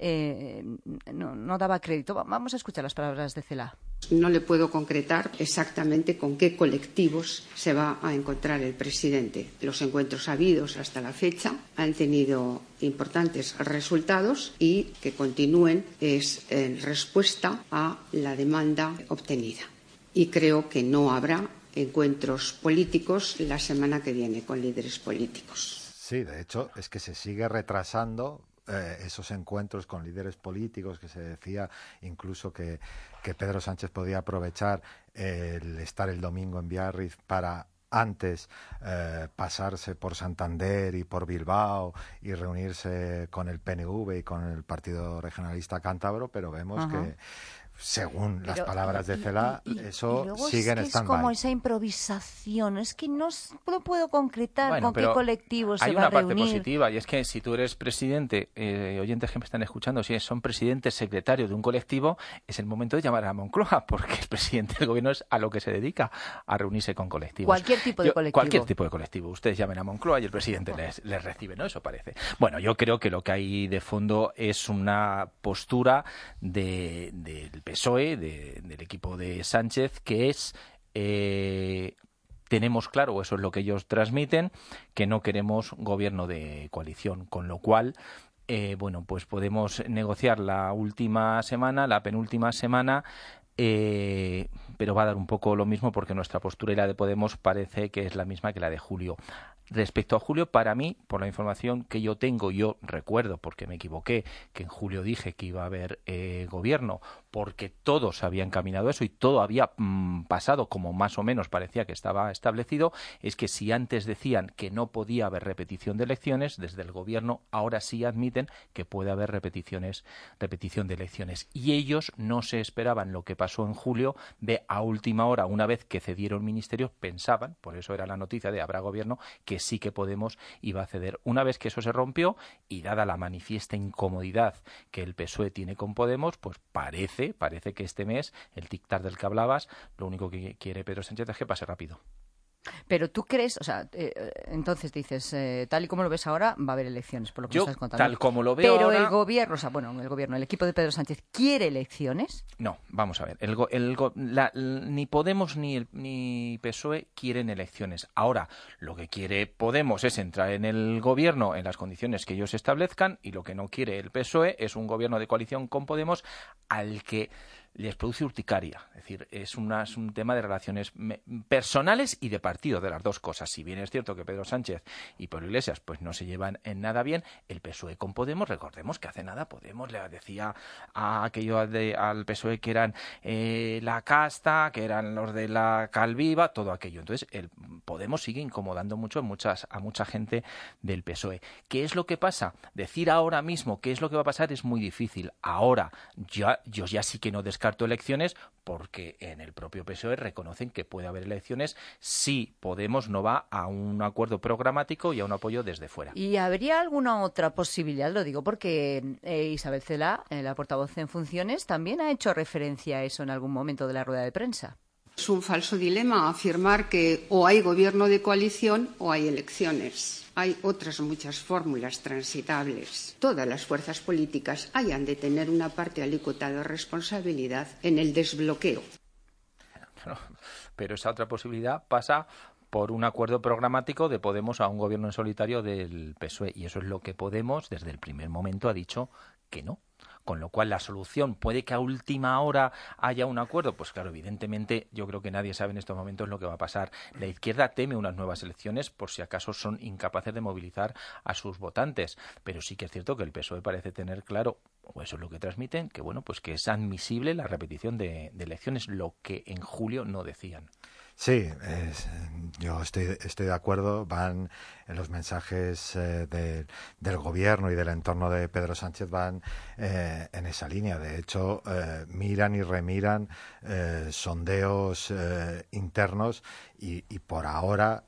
eh, no, no daba crédito. Vamos a escuchar las palabras de Celaá. No le puedo concretar exactamente con qué colectivos se va a encontrar el presidente. Los encuentros habidos hasta la fecha han tenido importantes resultados y que continúen es en respuesta a la demanda obtenida. Y creo que no habrá encuentros políticos la semana que viene con líderes políticos. Sí, de hecho, es que se sigue retrasando eh, esos encuentros con líderes políticos, que se decía incluso que, que Pedro Sánchez podía aprovechar eh, el estar el domingo en Biarritz para antes eh, pasarse por Santander y por Bilbao y reunirse con el P N V y con el Partido Regionalista Cántabro, pero vemos Ajá. que según pero, las palabras de Celaá, eso y luego sigue es en que stand-by. Es como esa improvisación, es que no, no puedo concretar bueno, con qué colectivo se va a reunir. Hay una parte positiva, y es que si tú eres presidente, eh, oyentes que me están escuchando, si son presidente secretario de un colectivo, es el momento de llamar a Moncloa, porque el presidente del gobierno es a lo que se dedica, a reunirse con colectivos. Cualquier tipo de yo, colectivo. Cualquier tipo de colectivo. Ustedes llamen a Moncloa y el presidente bueno. les, les recibe, ¿no? Eso parece. Bueno, yo creo que lo que hay de fondo es una postura de, del P S O E, de, del equipo de Sánchez, que es eh, tenemos claro, o eso es lo que ellos transmiten, que no queremos gobierno de coalición, con lo cual eh, bueno, pues podemos negociar la última semana, la penúltima semana, eh, pero va a dar un poco lo mismo porque nuestra postura y la de Podemos parece que es la misma que la de Julio. Respecto a Julio, para mí, por la información que yo tengo, yo recuerdo, porque me equivoqué, que en julio dije que iba a haber eh, gobierno, porque todos habían caminado eso y todo había mmm, pasado como más o menos parecía que estaba establecido, es que si antes decían que no podía haber repetición de elecciones, desde el gobierno ahora sí admiten que puede haber repeticiones, repetición de elecciones. Y ellos no se esperaban lo que pasó en julio de a última hora, una vez que cedieron ministerios, pensaban, por eso era la noticia de habrá gobierno, que sí que Podemos iba a ceder. Una vez que eso se rompió y dada la manifiesta incomodidad que el P S O E tiene con Podemos, pues parece, parece que este mes, el tic-tac del que hablabas, lo único que quiere Pedro Sánchez es que pase rápido. Pero tú crees, o sea, eh, entonces dices, eh, tal y como lo ves ahora, va a haber elecciones, por lo que Yo, me estás contando. Tal como lo veo Pero ahora... el gobierno, o sea, bueno, el gobierno, el equipo de Pedro Sánchez, ¿quiere elecciones? No, vamos a ver, el, el, la, ni Podemos ni, el, ni P S O E quieren elecciones. Ahora, lo que quiere Podemos es entrar en el gobierno en las condiciones que ellos establezcan y lo que no quiere el P S O E es un gobierno de coalición con Podemos al que les produce urticaria. Es decir, es, una, es un tema de relaciones me, personales y de partido, de las dos cosas. Si bien es cierto que Pedro Sánchez y Pablo Iglesias pues no se llevan en nada bien, el P S O E con Podemos, recordemos que hace nada Podemos le decía a aquello de, al P S O E que eran eh, la casta, que eran los de la Calviva, todo aquello. Entonces, el Podemos sigue incomodando mucho a, muchas, a mucha gente del P S O E. ¿Qué es lo que pasa? Decir ahora mismo qué es lo que va a pasar es muy difícil. Ahora, ya, yo ya sí que no descarto elecciones porque en el propio P S O E reconocen que puede haber elecciones si Podemos no va a un acuerdo programático y a un apoyo desde fuera. ¿Y habría alguna otra posibilidad? Lo digo porque eh, Isabel Celaá, eh, la portavoz en funciones, también ha hecho referencia a eso en algún momento de la rueda de prensa. Es un falso dilema afirmar que o hay gobierno de coalición o hay elecciones. Hay otras muchas fórmulas transitables. Todas las fuerzas políticas hayan de tener una parte alícuota de responsabilidad en el desbloqueo. Pero, pero esa otra posibilidad pasa por un acuerdo programático de Podemos a un gobierno en solitario del P S O E. Y eso es lo que Podemos, desde el primer momento, ha dicho que no. Con lo cual, la solución, ¿puede que a última hora haya un acuerdo? Pues claro, evidentemente, yo creo que nadie sabe en estos momentos lo que va a pasar. La izquierda teme unas nuevas elecciones por si acaso son incapaces de movilizar a sus votantes. Pero sí que es cierto que el P S O E parece tener claro, o eso es lo que transmiten, que bueno, pues que es admisible la repetición de, de elecciones, lo que en julio no decían. Sí, es, yo estoy, estoy de acuerdo. Van en los mensajes eh, de, del gobierno y del entorno de Pedro Sánchez van eh, en esa línea. De hecho, eh, miran y remiran eh, sondeos eh, internos y, y por ahora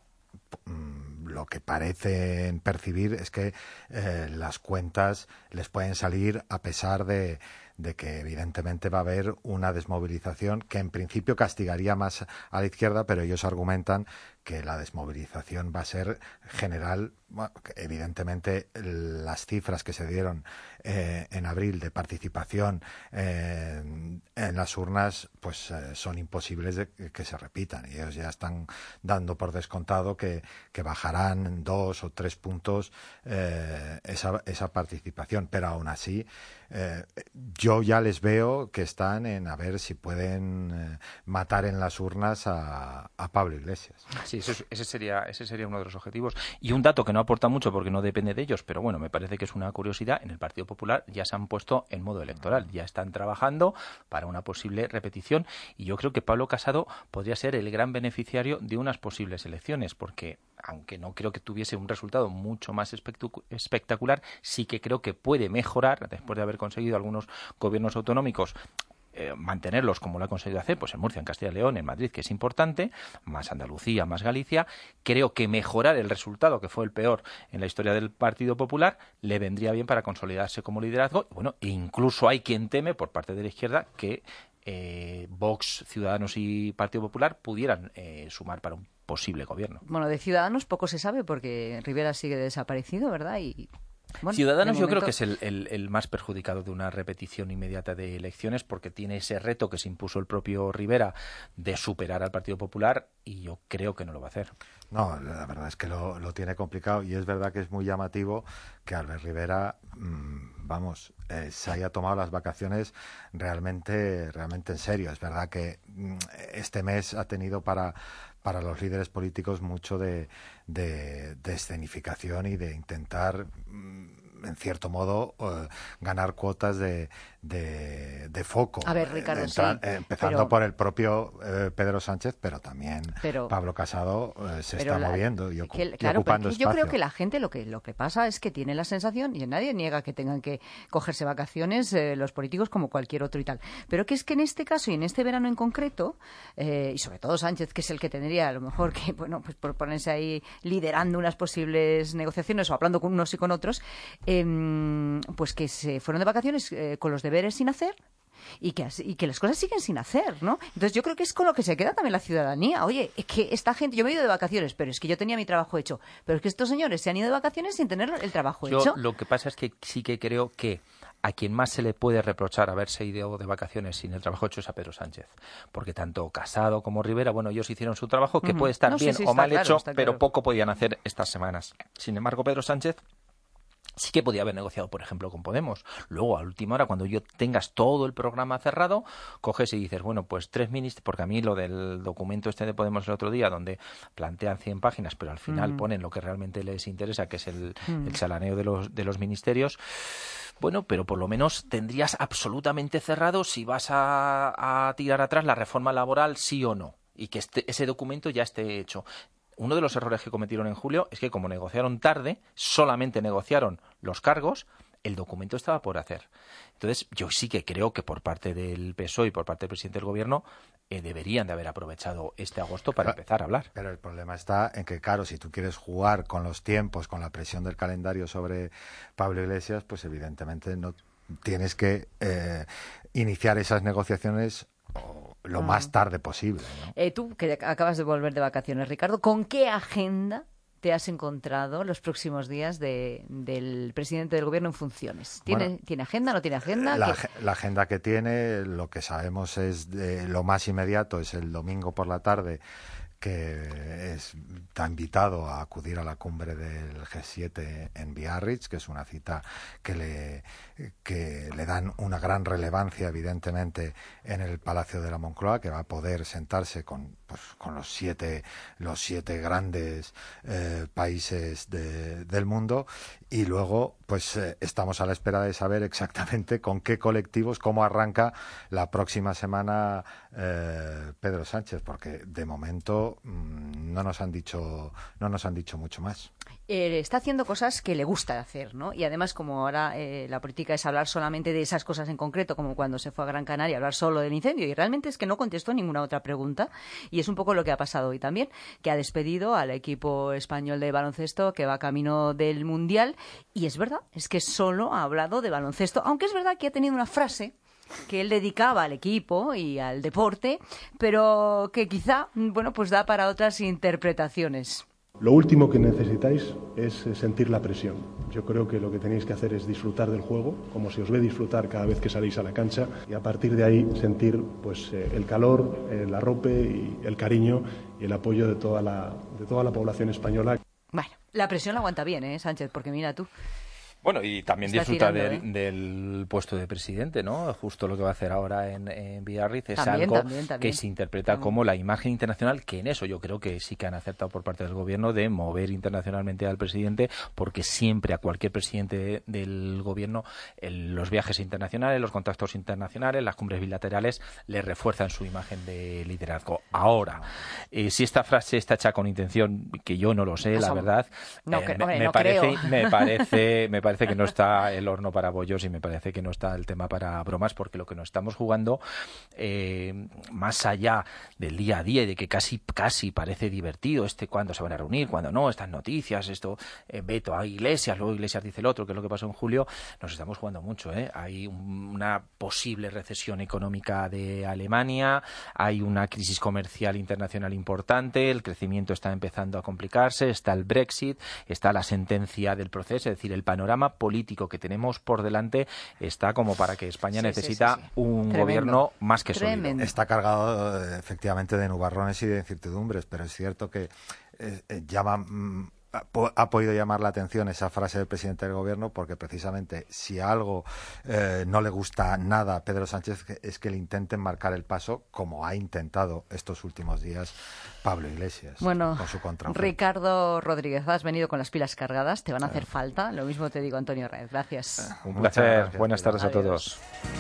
mm, lo que parecen percibir es que eh, las cuentas les pueden salir a pesar de de que evidentemente va a haber una desmovilización que en principio castigaría más a la izquierda, pero ellos argumentan que la desmovilización va a ser general. Bueno, evidentemente las cifras que se dieron eh, en abril de participación eh, en las urnas pues eh, son imposibles de que se repitan, y ellos ya están dando por descontado que, que bajarán dos o tres puntos eh, esa, esa participación, pero aún así eh, yo ya les veo que están en a ver si pueden eh, matar en las urnas a, a Pablo Iglesias. Sí, eso es, ese sería ese sería uno de los objetivos. Y un dato que no aporta mucho porque no depende de ellos, pero bueno, me parece que es una curiosidad, en el Partido Popular ya se han puesto en modo electoral, ya están trabajando para una posible repetición, y yo creo que Pablo Casado podría ser el gran beneficiario de unas posibles elecciones, porque aunque no creo que tuviese un resultado mucho más espectacular, sí que creo que puede mejorar, después de haber conseguido algunos gobiernos autonómicos, Eh, mantenerlos como lo ha conseguido hacer, pues en Murcia, en Castilla y León, en Madrid, que es importante, más Andalucía, más Galicia. Creo que mejorar el resultado, que fue el peor en la historia del Partido Popular, le vendría bien para consolidarse como liderazgo. Y bueno, incluso hay quien teme, por parte de la izquierda, que eh, Vox, Ciudadanos y Partido Popular pudieran eh, sumar para un posible gobierno. Bueno, de Ciudadanos poco se sabe porque Rivera sigue desaparecido, ¿verdad? Y bueno, Ciudadanos yo momento... creo que es el, el, el más perjudicado de una repetición inmediata de elecciones, porque tiene ese reto que se impuso el propio Rivera de superar al Partido Popular, y yo creo que no lo va a hacer. No, la verdad es que lo, lo tiene complicado, y es verdad que es muy llamativo que Albert Rivera, mmm, vamos, eh, se haya tomado las vacaciones realmente, realmente en serio. Es verdad que mmm, este mes ha tenido para... para los líderes políticos mucho de, de, de escenificación y de intentar, en cierto modo, uh, ganar cuotas de, de, de foco. A ver, Ricardo, Entrar, sí, eh, empezando pero... por el propio eh, Pedro Sánchez, pero también pero... Pablo Casado eh, se pero está la... moviendo y, ocu que, claro, y ocupando pero espacio. Yo creo que la gente lo que lo que pasa es que tiene la sensación, y nadie niega que tengan que cogerse vacaciones eh, los políticos como cualquier otro y tal, pero que es que en este caso y en este verano en concreto, eh, y sobre todo Sánchez, que es el que tendría a lo mejor que, bueno, pues por ponerse ahí liderando unas posibles negociaciones o hablando con unos y con otros, eh, pues que se fueron de vacaciones eh, con los deberes sin hacer. Y que, y que las cosas siguen sin hacer, ¿no? Entonces yo creo que es con lo que se queda también la ciudadanía. Oye, es que esta gente, yo me he ido de vacaciones, pero es que yo tenía mi trabajo hecho. Pero es que estos señores se han ido de vacaciones sin tener el trabajo yo, hecho. Lo que pasa es que sí que creo que a quien más se le puede reprochar haberse ido de vacaciones sin el trabajo hecho es a Pedro Sánchez. Porque tanto Casado como Rivera, bueno, ellos hicieron su trabajo, que uh-huh. puede estar no, bien sí, sí, o mal claro, hecho, claro. pero poco podían hacer estas semanas. Sin embargo, Pedro Sánchez sí que podía haber negociado, por ejemplo, con Podemos. Luego, a última hora, cuando yo tengas todo el programa cerrado, coges y dices, bueno, pues tres ministros, porque a mí lo del documento este de Podemos el otro día, donde plantean cien páginas, pero al final mm. ponen lo que realmente les interesa, que es el, mm. el chalaneo de los, de los ministerios. Bueno, pero por lo menos tendrías absolutamente cerrado si vas a, a tirar atrás la reforma laboral, sí o no, y que este, ese documento ya esté hecho. Uno de los errores que cometieron en julio es que, como negociaron tarde, solamente negociaron los cargos, el documento estaba por hacer. Entonces, yo sí que creo que por parte del P S O E y por parte del presidente del Gobierno eh, deberían de haber aprovechado este agosto para pero, empezar a hablar. Pero el problema está en que, claro, si tú quieres jugar con los tiempos, con la presión del calendario sobre Pablo Iglesias, pues evidentemente no tienes que eh, iniciar esas negociaciones o lo Ah. más tarde posible, ¿no? Eh, tú, que acabas de volver de vacaciones, Ricardo, ¿con qué agenda te has encontrado los próximos días de, del presidente del gobierno en funciones? ¿Tiene, Bueno, ¿tiene agenda, no tiene agenda? La, ¿Qué- ag- la agenda que tiene, lo que sabemos es de, lo más inmediato es el domingo por la tarde, que es, está invitado a acudir a la cumbre del G siete en Biarritz, que es una cita que le, que le dan una gran relevancia, evidentemente, en el Palacio de la Moncloa, que va a poder sentarse con, pues, con los siete, los siete grandes eh, países de- del mundo, y luego pues eh, estamos a la espera de saber exactamente con qué colectivos, cómo arranca la próxima semana eh, Pedro Sánchez, porque de momento mmm, no nos han dicho no nos han dicho mucho más. Eh, está haciendo cosas que le gusta hacer, ¿no? Y además, como ahora eh, la política es hablar solamente de esas cosas en concreto, como cuando se fue a Gran Canaria, hablar solo del incendio, y realmente es que no contestó ninguna otra pregunta, y es un poco lo que ha pasado hoy también, que ha despedido al equipo español de baloncesto que va camino del Mundial, y es verdad, es que solo ha hablado de baloncesto, aunque es verdad que ha tenido una frase que él dedicaba al equipo y al deporte, pero que quizá, bueno, pues da para otras interpretaciones. Lo último que necesitáis es eh, sentir la presión. Yo creo que lo que tenéis que hacer es disfrutar del juego, como se os ve disfrutar cada vez que salís a la cancha, y a partir de ahí sentir pues eh, el calor, el arrope y el cariño y el apoyo de toda la, de toda la población española. Bueno, la presión la aguanta bien, ¿eh, Sánchez? Porque mira tú. Bueno, y también Está disfruta tirando, del, del puesto de presidente, ¿no? Justo lo que va a hacer ahora en, en Biarritz es También, algo también, también. que se interpreta como la imagen internacional, que en eso yo creo que sí que han acertado por parte del gobierno de mover internacionalmente al presidente, porque siempre a cualquier presidente del gobierno el- los viajes internacionales, los contactos internacionales, las cumbres bilaterales le refuerzan su imagen de liderazgo. Ahora, eh, si esta frase está hecha con intención, que yo no lo sé, la Eso- verdad, no eh, cre- me, hombre, me no parece, creo. me parece, me parece que no está el horno para bollos y me parece que no está el tema para bromas, porque lo que nos estamos jugando, eh, más allá del día a día y de que casi casi parece divertido este cuándo se van a reunir, cuándo no, estas noticias, esto, eh, veto a Iglesias, luego Iglesias dice el otro, que es lo que pasó en julio, nos estamos jugando mucho, ¿eh? Hay un- una posible recesión económica de Alemania, hay una crisis comercial internacional importante, el crecimiento está empezando a complicarse, está el Brexit, está la sentencia del proceso, es decir, el panorama político que tenemos por delante está como para que España Sí, sí, necesita sí, sí. un Tremendo. gobierno más que sólido. Tremendo. Está cargado eh, efectivamente de nubarrones y de incertidumbres, pero es cierto que eh, eh, llama, mm, ha, po- ha podido llamar la atención esa frase del presidente del gobierno, porque precisamente si algo eh, no le gusta nada a Pedro Sánchez que- es que le intenten marcar el paso, como ha intentado estos últimos días Pablo Iglesias Bueno, con su contraoferta. Ricardo Rodríguez, has venido con las pilas cargadas, te van a hacer falta. Lo mismo te digo, Antonio Reyes. Gracias. Un Muchas placer. gracias, Buenas tardes a Adiós. todos.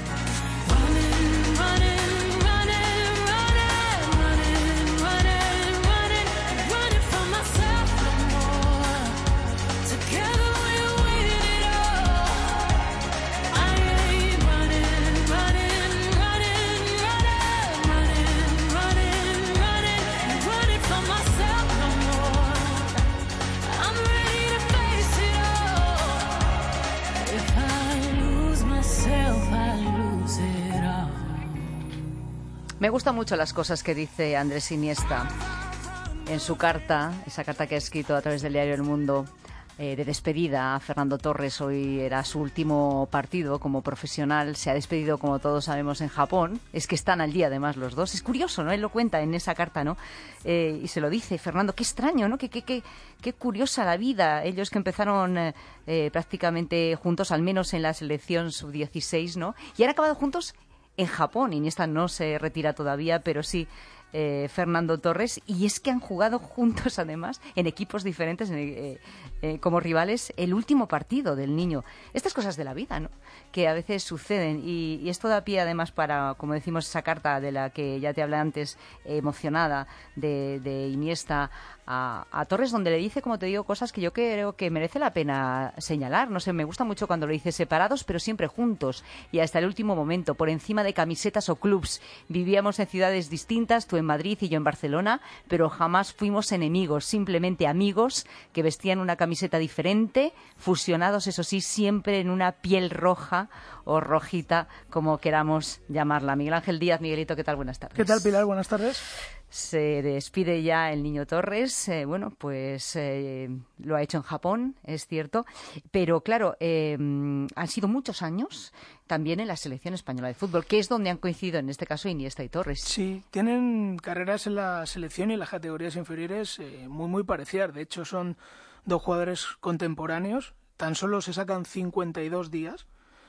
Me gustan mucho las cosas que dice Andrés Iniesta en su carta, esa carta que ha escrito a través del diario El Mundo, eh, de despedida a Fernando Torres. Hoy era su último partido como profesional. Se ha despedido, como todos sabemos, en Japón. Es que están al día, además, los dos. Es curioso, ¿no? Él lo cuenta en esa carta, ¿no? Eh, y se lo dice, Fernando, qué extraño, ¿no? Qué, qué, qué, qué curiosa la vida. Ellos que empezaron eh, eh, prácticamente juntos, al menos en la selección sub dieciséis, ¿no? Y han acabado juntos en Japón. Iniesta no se retira todavía, pero sí eh, Fernando Torres, y es que han jugado juntos además en equipos diferentes eh, eh, como rivales el último partido del niño. Estas cosas de la vida, ¿no?, que a veces suceden, y, y esto da pie además para, como decimos, esa carta de la que ya te hablé antes, eh, emocionada, de, de Iniesta a, a Torres, donde le dice, como te digo, cosas que yo creo que merece la pena señalar. No sé, me gusta mucho cuando lo dice separados, pero siempre juntos y hasta el último momento, por encima de camisetas o clubs. Vivíamos en ciudades distintas, tú en Madrid y yo en Barcelona, pero jamás fuimos enemigos, simplemente amigos que vestían una camiseta diferente, fusionados, eso sí, siempre en una piel roja o rojita, como queramos llamarla. Miguel Ángel Díaz, Miguelito, ¿qué tal? Buenas tardes. ¿Qué tal, Pilar? Buenas tardes. Se despide ya el niño Torres, eh, bueno, pues eh, lo ha hecho en Japón, es cierto, pero claro, eh, han sido muchos años también en la selección española de fútbol, que es donde han coincidido en este caso Iniesta y Torres. Sí, tienen carreras en la selección y en las categorías inferiores eh, muy, muy parecidas. De hecho, son dos jugadores contemporáneos, tan solo se sacan cincuenta y dos días,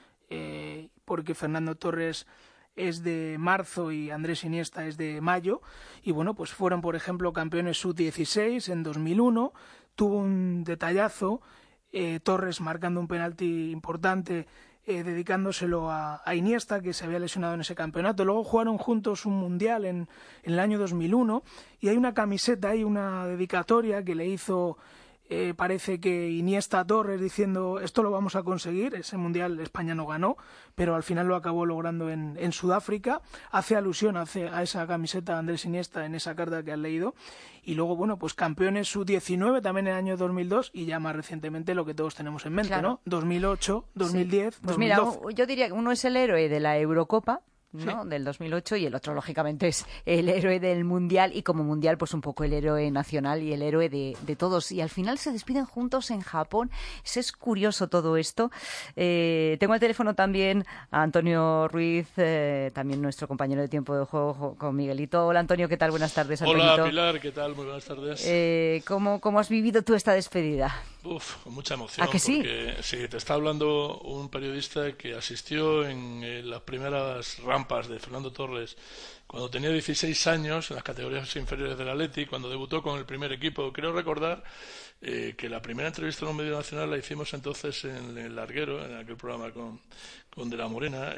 eh, porque Fernando Torres es de marzo y Andrés Iniesta es de mayo, y bueno, pues fueron, por ejemplo, campeones sub dieciséis en dos mil uno, tuvo un detallazo, eh, Torres marcando un penalti importante, eh, dedicándoselo a, a Iniesta, que se había lesionado en ese campeonato. Luego jugaron juntos un mundial en, en el año dos mil uno, y hay una camiseta, hay una dedicatoria que le hizo... Eh, parece que Iniesta a Torres diciendo esto lo vamos a conseguir. Ese mundial España no ganó, pero al final lo acabó logrando en, en Sudáfrica. Hace alusión hace, a esa camiseta de Andrés Iniesta en esa carta que has leído. Y luego, bueno, pues campeones sub diecinueve también en el año dos mil dos y ya más recientemente lo que todos tenemos en mente, claro. ¿no? dos mil ocho, dos mil diez, sí. Pues dos mil doce. Mira, yo diría que uno es el héroe de la Eurocopa, ¿no? Sí. Del dos mil ocho, y el otro lógicamente es el héroe del mundial, y como mundial pues un poco el héroe nacional y el héroe de, de todos, y al final se despiden juntos en Japón. Es, es curioso todo esto. Eh, tengo al teléfono también a Antonio Ruiz, eh, también nuestro compañero de tiempo de juego con Miguelito. Hola Antonio, ¿qué tal? Buenas tardes. Antonito. Hola Pilar, ¿qué tal? Muy buenas tardes. Eh, ¿cómo, ¿Cómo has vivido tú esta despedida? Uf, con mucha emoción. ¿A que sí? Porque sí, te está hablando un periodista que asistió en eh, las primeras rampas de Fernando Torres cuando tenía dieciséis años en las categorías inferiores del Atleti, cuando debutó con el primer equipo. Creo recordar eh, que la primera entrevista en un medio nacional la hicimos entonces en el Larguero, en aquel programa con, con De la Morena.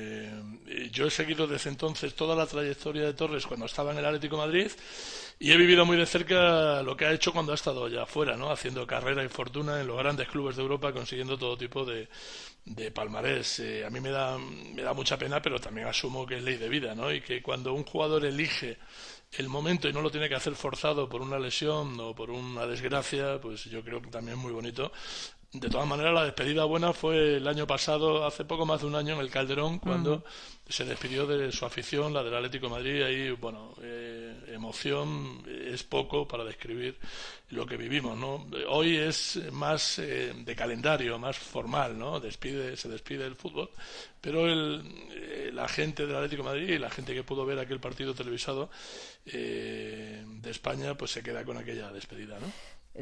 Eh, yo he seguido desde entonces toda la trayectoria de Torres cuando estaba en el Atlético de Madrid, y he vivido muy de cerca lo que ha hecho cuando ha estado allá afuera, ¿no? Haciendo carrera y fortuna en los grandes clubes de Europa, consiguiendo todo tipo de, de palmarés. Eh, a mí me da, me da mucha pena, pero también asumo que es ley de vida, ¿no? Y que cuando un jugador elige el momento y no lo tiene que hacer forzado por una lesión o por una desgracia, pues yo creo que también es muy bonito. De todas maneras, la despedida buena fue el año pasado, hace poco más de un año, en el Calderón, cuando uh-huh. se despidió de su afición, la del Atlético de Madrid. Ahí, bueno, eh, emoción es poco para describir lo que vivimos, ¿no? Hoy es más eh, de calendario, más formal, ¿no? Despide, se despide el fútbol, pero el, eh, la gente del Atlético de Madrid y la gente que pudo ver aquel partido televisado eh, de España, pues se queda con aquella despedida, ¿no?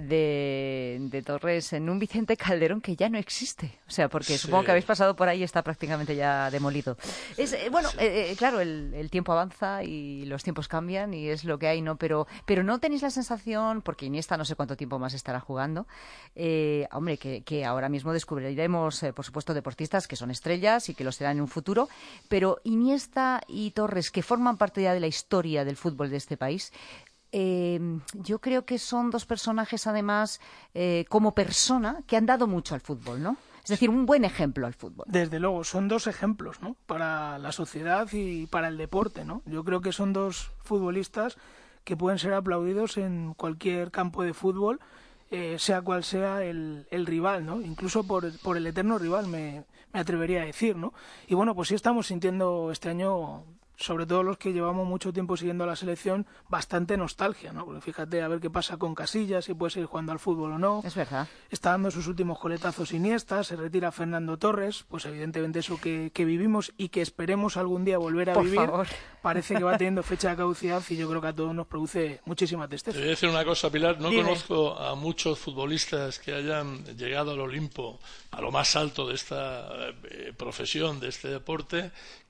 De, de Torres en un Vicente Calderón que ya no existe, o sea, porque sí. supongo que habéis pasado por ahí y está prácticamente ya demolido. Es eh, bueno, sí. eh, claro, el, el tiempo avanza y los tiempos cambian y es lo que hay, ¿no? Pero, pero no tenéis la sensación, porque Iniesta no sé cuánto tiempo más estará jugando, eh, hombre, que, que ahora mismo descubriremos, eh, por supuesto, deportistas que son estrellas y que lo serán en un futuro, pero Iniesta y Torres, que forman parte ya de la historia del fútbol de este país. Eh, yo creo que son dos personajes, además, eh, como persona, que han dado mucho al fútbol, ¿no? Es decir, un buen ejemplo al fútbol. Desde luego, son dos ejemplos, ¿no? Para la sociedad y para el deporte, ¿no? Yo creo que son dos futbolistas que pueden ser aplaudidos en cualquier campo de fútbol, eh, sea cual sea el, el rival, ¿no? Incluso por, por el eterno rival, me, me atrevería a decir, ¿no? Y bueno, pues sí estamos sintiendo este año, sobre todo los que llevamos mucho tiempo siguiendo a la selección, bastante nostalgia, ¿no? Porque fíjate a ver qué pasa con Casillas, si puede seguir jugando al fútbol o no. Es verdad. Está dando sus últimos coletazos Iniesta, se retira Fernando Torres, pues evidentemente eso que, que vivimos y que esperemos algún día volver a Por vivir, favor. Parece que va teniendo fecha de caducidad y yo creo que a todos nos produce muchísima tristeza. Te voy a decir una cosa, Pilar, no Dime. conozco a muchos futbolistas que hayan llegado al Olimpo, a lo más alto de esta eh, profesión, de este deporte,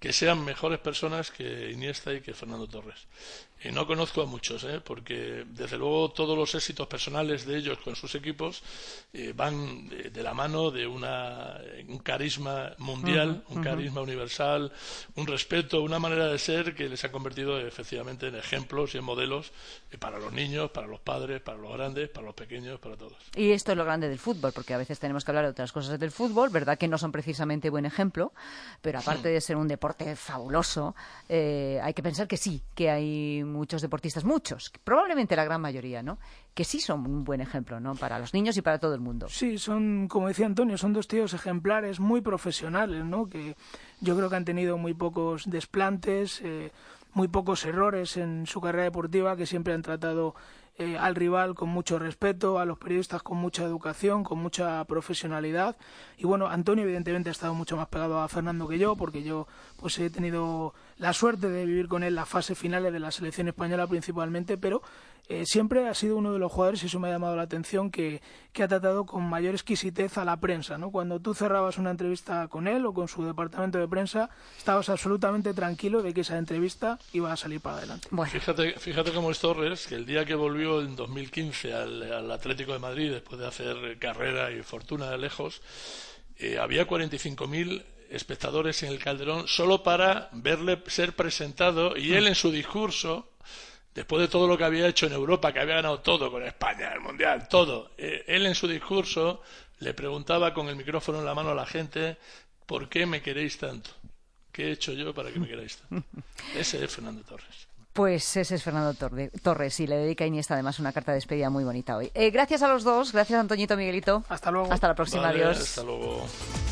que sean mejores personas que Iniesta y que Fernando Torres. Y no conozco a muchos, ¿eh? Porque desde luego todos los éxitos personales de ellos con sus equipos eh, van de, de la mano de una, un carisma mundial, uh-huh, un carisma uh-huh. universal, un respeto, una manera de ser que les ha convertido efectivamente en ejemplos y en modelos eh, para los niños, para los padres, para los grandes, para los pequeños, para todos. Y esto es lo grande del fútbol, porque a veces tenemos que hablar de otras cosas del fútbol, verdad que no son precisamente buen ejemplo, pero aparte de ser un deporte fabuloso, eh, hay que pensar que sí, que hay muchos deportistas, muchos, probablemente la gran mayoría, ¿no?, que sí son un buen ejemplo, ¿no?, para los niños y para todo el mundo. Sí, son, como decía Antonio, son dos tíos ejemplares muy profesionales, ¿no?, que yo creo que han tenido muy pocos desplantes, eh, muy pocos errores en su carrera deportiva, que siempre han tratado eh, al rival con mucho respeto, a los periodistas con mucha educación, con mucha profesionalidad. Y bueno, Antonio evidentemente ha estado mucho más pegado a Fernando que yo, porque yo pues he tenido la suerte de vivir con él las fases finales de la selección española principalmente, pero eh, siempre ha sido uno de los jugadores, y eso me ha llamado la atención, que, que ha tratado con mayor exquisitez a la prensa, ¿no? Cuando tú cerrabas una entrevista con él o con su departamento de prensa, estabas absolutamente tranquilo de que esa entrevista iba a salir para adelante. Bueno. Fíjate, fíjate cómo es Torres, que el día que volvió en dos mil quince al, al Atlético de Madrid, después de hacer carrera y fortuna de lejos, eh, había cuarenta y cinco mil espectadores en el Calderón solo para verle ser presentado, y él en su discurso, después de todo lo que había hecho en Europa, que había ganado todo con España, el Mundial, todo, eh, él en su discurso le preguntaba con el micrófono en la mano a la gente: ¿por qué me queréis tanto? ¿Qué he hecho yo para que me queráis tanto? Ese es Fernando Torres. Pues ese es Fernando Torre, Torres, y le dedica a Iniesta además una carta de despedida muy bonita hoy. Eh, gracias a los dos, gracias Antoñito, Miguelito. Hasta luego. Hasta la próxima, vale, adiós. Hasta luego.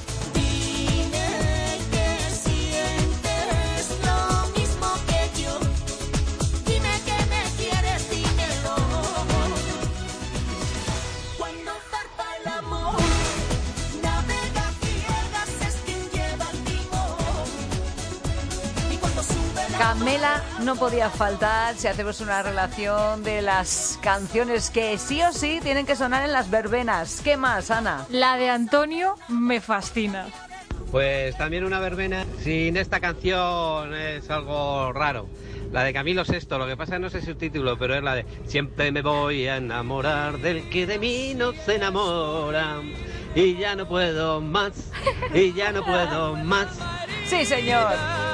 Camela no podía faltar si hacemos una relación de las canciones que sí o sí tienen que sonar en las verbenas. ¿Qué más, Ana? La de Antonio me fascina. Pues también una verbena sin esta canción es algo raro. La de Camilo Sesto, lo que pasa es que no sé su título, pero es la de siempre me voy a enamorar del que de mí no se enamora. Y ya no puedo más, y ya no puedo más. Sí, señor.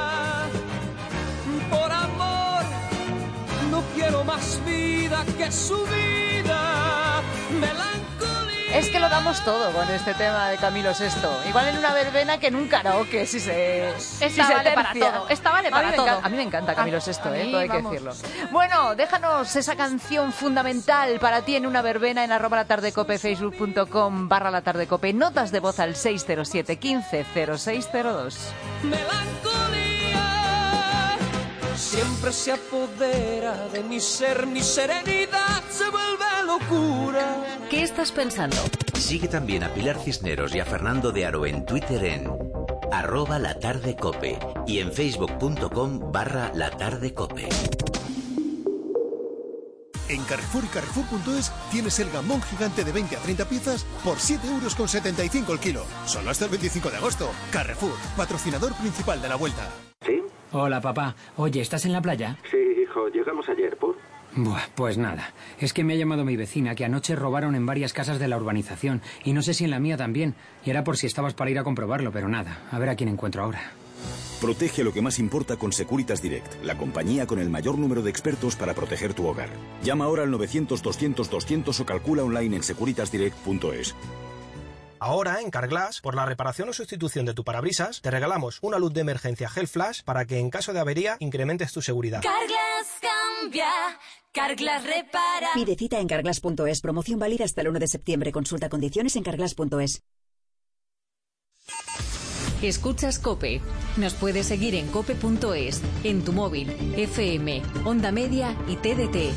Por amor, no quiero más vida que su vida. Melancolía. Es que lo damos todo con este tema de Camilo Sesto. Igual en una verbena que en un karaoke, si se Esta si se vale para tercia. todo. Esta vale A para mí me todo. encanta- a mí me encanta Camilo Sesto, A eh, mí, todo hay que vamos. decirlo. Bueno, déjanos esa canción fundamental para ti en una verbena en arroba la tarde cope, facebook punto com barra la tarde cope. Notas de voz al seis cero siete quince cero seis cero dos. Siempre se apodera de mi ser, mi serenidad se vuelve locura. ¿Qué estás pensando? Sigue también a Pilar Cisneros y a Fernando de Aro en Twitter en arroba la tarde cope y en facebook punto com barra la tarde cope. En Carrefour y Carrefour punto es tienes el gamón gigante de veinte a treinta piezas por siete euros con setenta y cinco el kilo. Solo hasta el veinticinco de agosto. Carrefour, patrocinador principal de la Vuelta. ¿Sí? Hola, papá. Oye, ¿estás en la playa? Sí, hijo, llegamos ayer, ¿por? Buah, pues nada. Es que me ha llamado mi vecina que anoche robaron en varias casas de la urbanización y no sé si en la mía también. Y era por si estabas para ir a comprobarlo, pero nada. A ver a quién encuentro ahora. Protege lo que más importa con Securitas Direct, la compañía con el mayor número de expertos para proteger tu hogar. Llama ahora al novecientos doscientos doscientos o calcula online en securitas direct punto es. Ahora, en Carglass, por la reparación o sustitución de tu parabrisas, te regalamos una luz de emergencia Gel Flash para que en caso de avería incrementes tu seguridad. Carglass cambia, Carglass repara. Pide cita en carglass punto es. Promoción válida hasta el uno de septiembre. Consulta condiciones en carglass punto es. Escuchas COPE. Nos puedes seguir en cope punto es, en tu móvil, F M, Onda Media y T D T.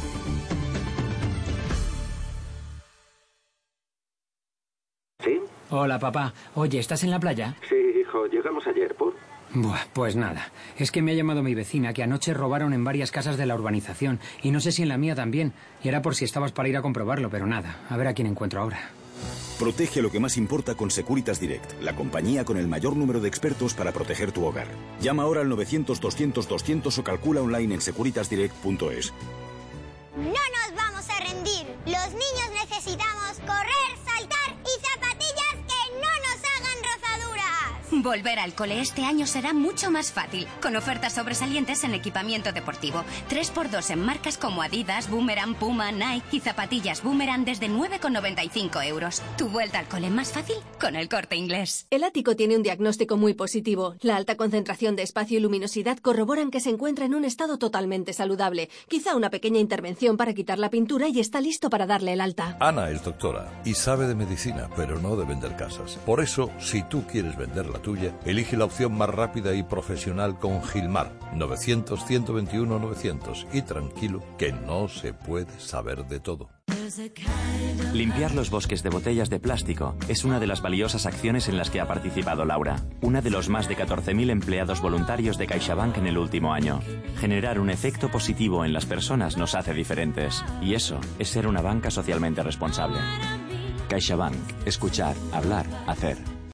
¿Sí? Hola, papá. Oye, ¿estás en la playa? Sí, hijo, llegamos ayer, ¿por? Buah, pues nada. Es que me ha llamado mi vecina que anoche robaron en varias casas de la urbanización y no sé si en la mía también. Y era por si estabas para ir a comprobarlo, pero nada. A ver a quién encuentro ahora. Protege lo que más importa con Securitas Direct, la compañía con el mayor número de expertos para proteger tu hogar. Llama ahora al novecientos doscientos doscientos o calcula online en securitas direct punto es. No nos vamos a rendir. Los niños necesitamos correr, saltar y zapatillas que no nos hagan rozaduras. Volver al cole este año será mucho más fácil, con ofertas sobresalientes en equipamiento deportivo. tres por dos en marcas como Adidas, Boomerang, Puma, Nike y zapatillas Boomerang desde nueve con noventa y cinco euros. Tu vuelta al cole más fácil con El Corte Inglés. El ático tiene un diagnóstico muy positivo. La alta concentración de espacio y luminosidad corroboran que se encuentra en un estado totalmente saludable. Quizá una pequeña intervención para quitar la pintura y está listo para darle el alta. Ana es doctora y sabe de medicina, pero no de vender casas. Por eso, si tú quieres vender la tuya, elige la opción más rápida y profesional con Gilmar. novecientos, ciento veintiuno, novecientos. Y tranquilo, que no se puede saber de todo. Limpiar los bosques de botellas de plástico es una de las valiosas acciones en las que ha participado Laura, una de los más de catorce mil empleados voluntarios de CaixaBank en el último año. Generar un efecto positivo en las personas nos hace diferentes, y eso es ser una banca socialmente responsable. CaixaBank. Escuchar, hablar, hacer.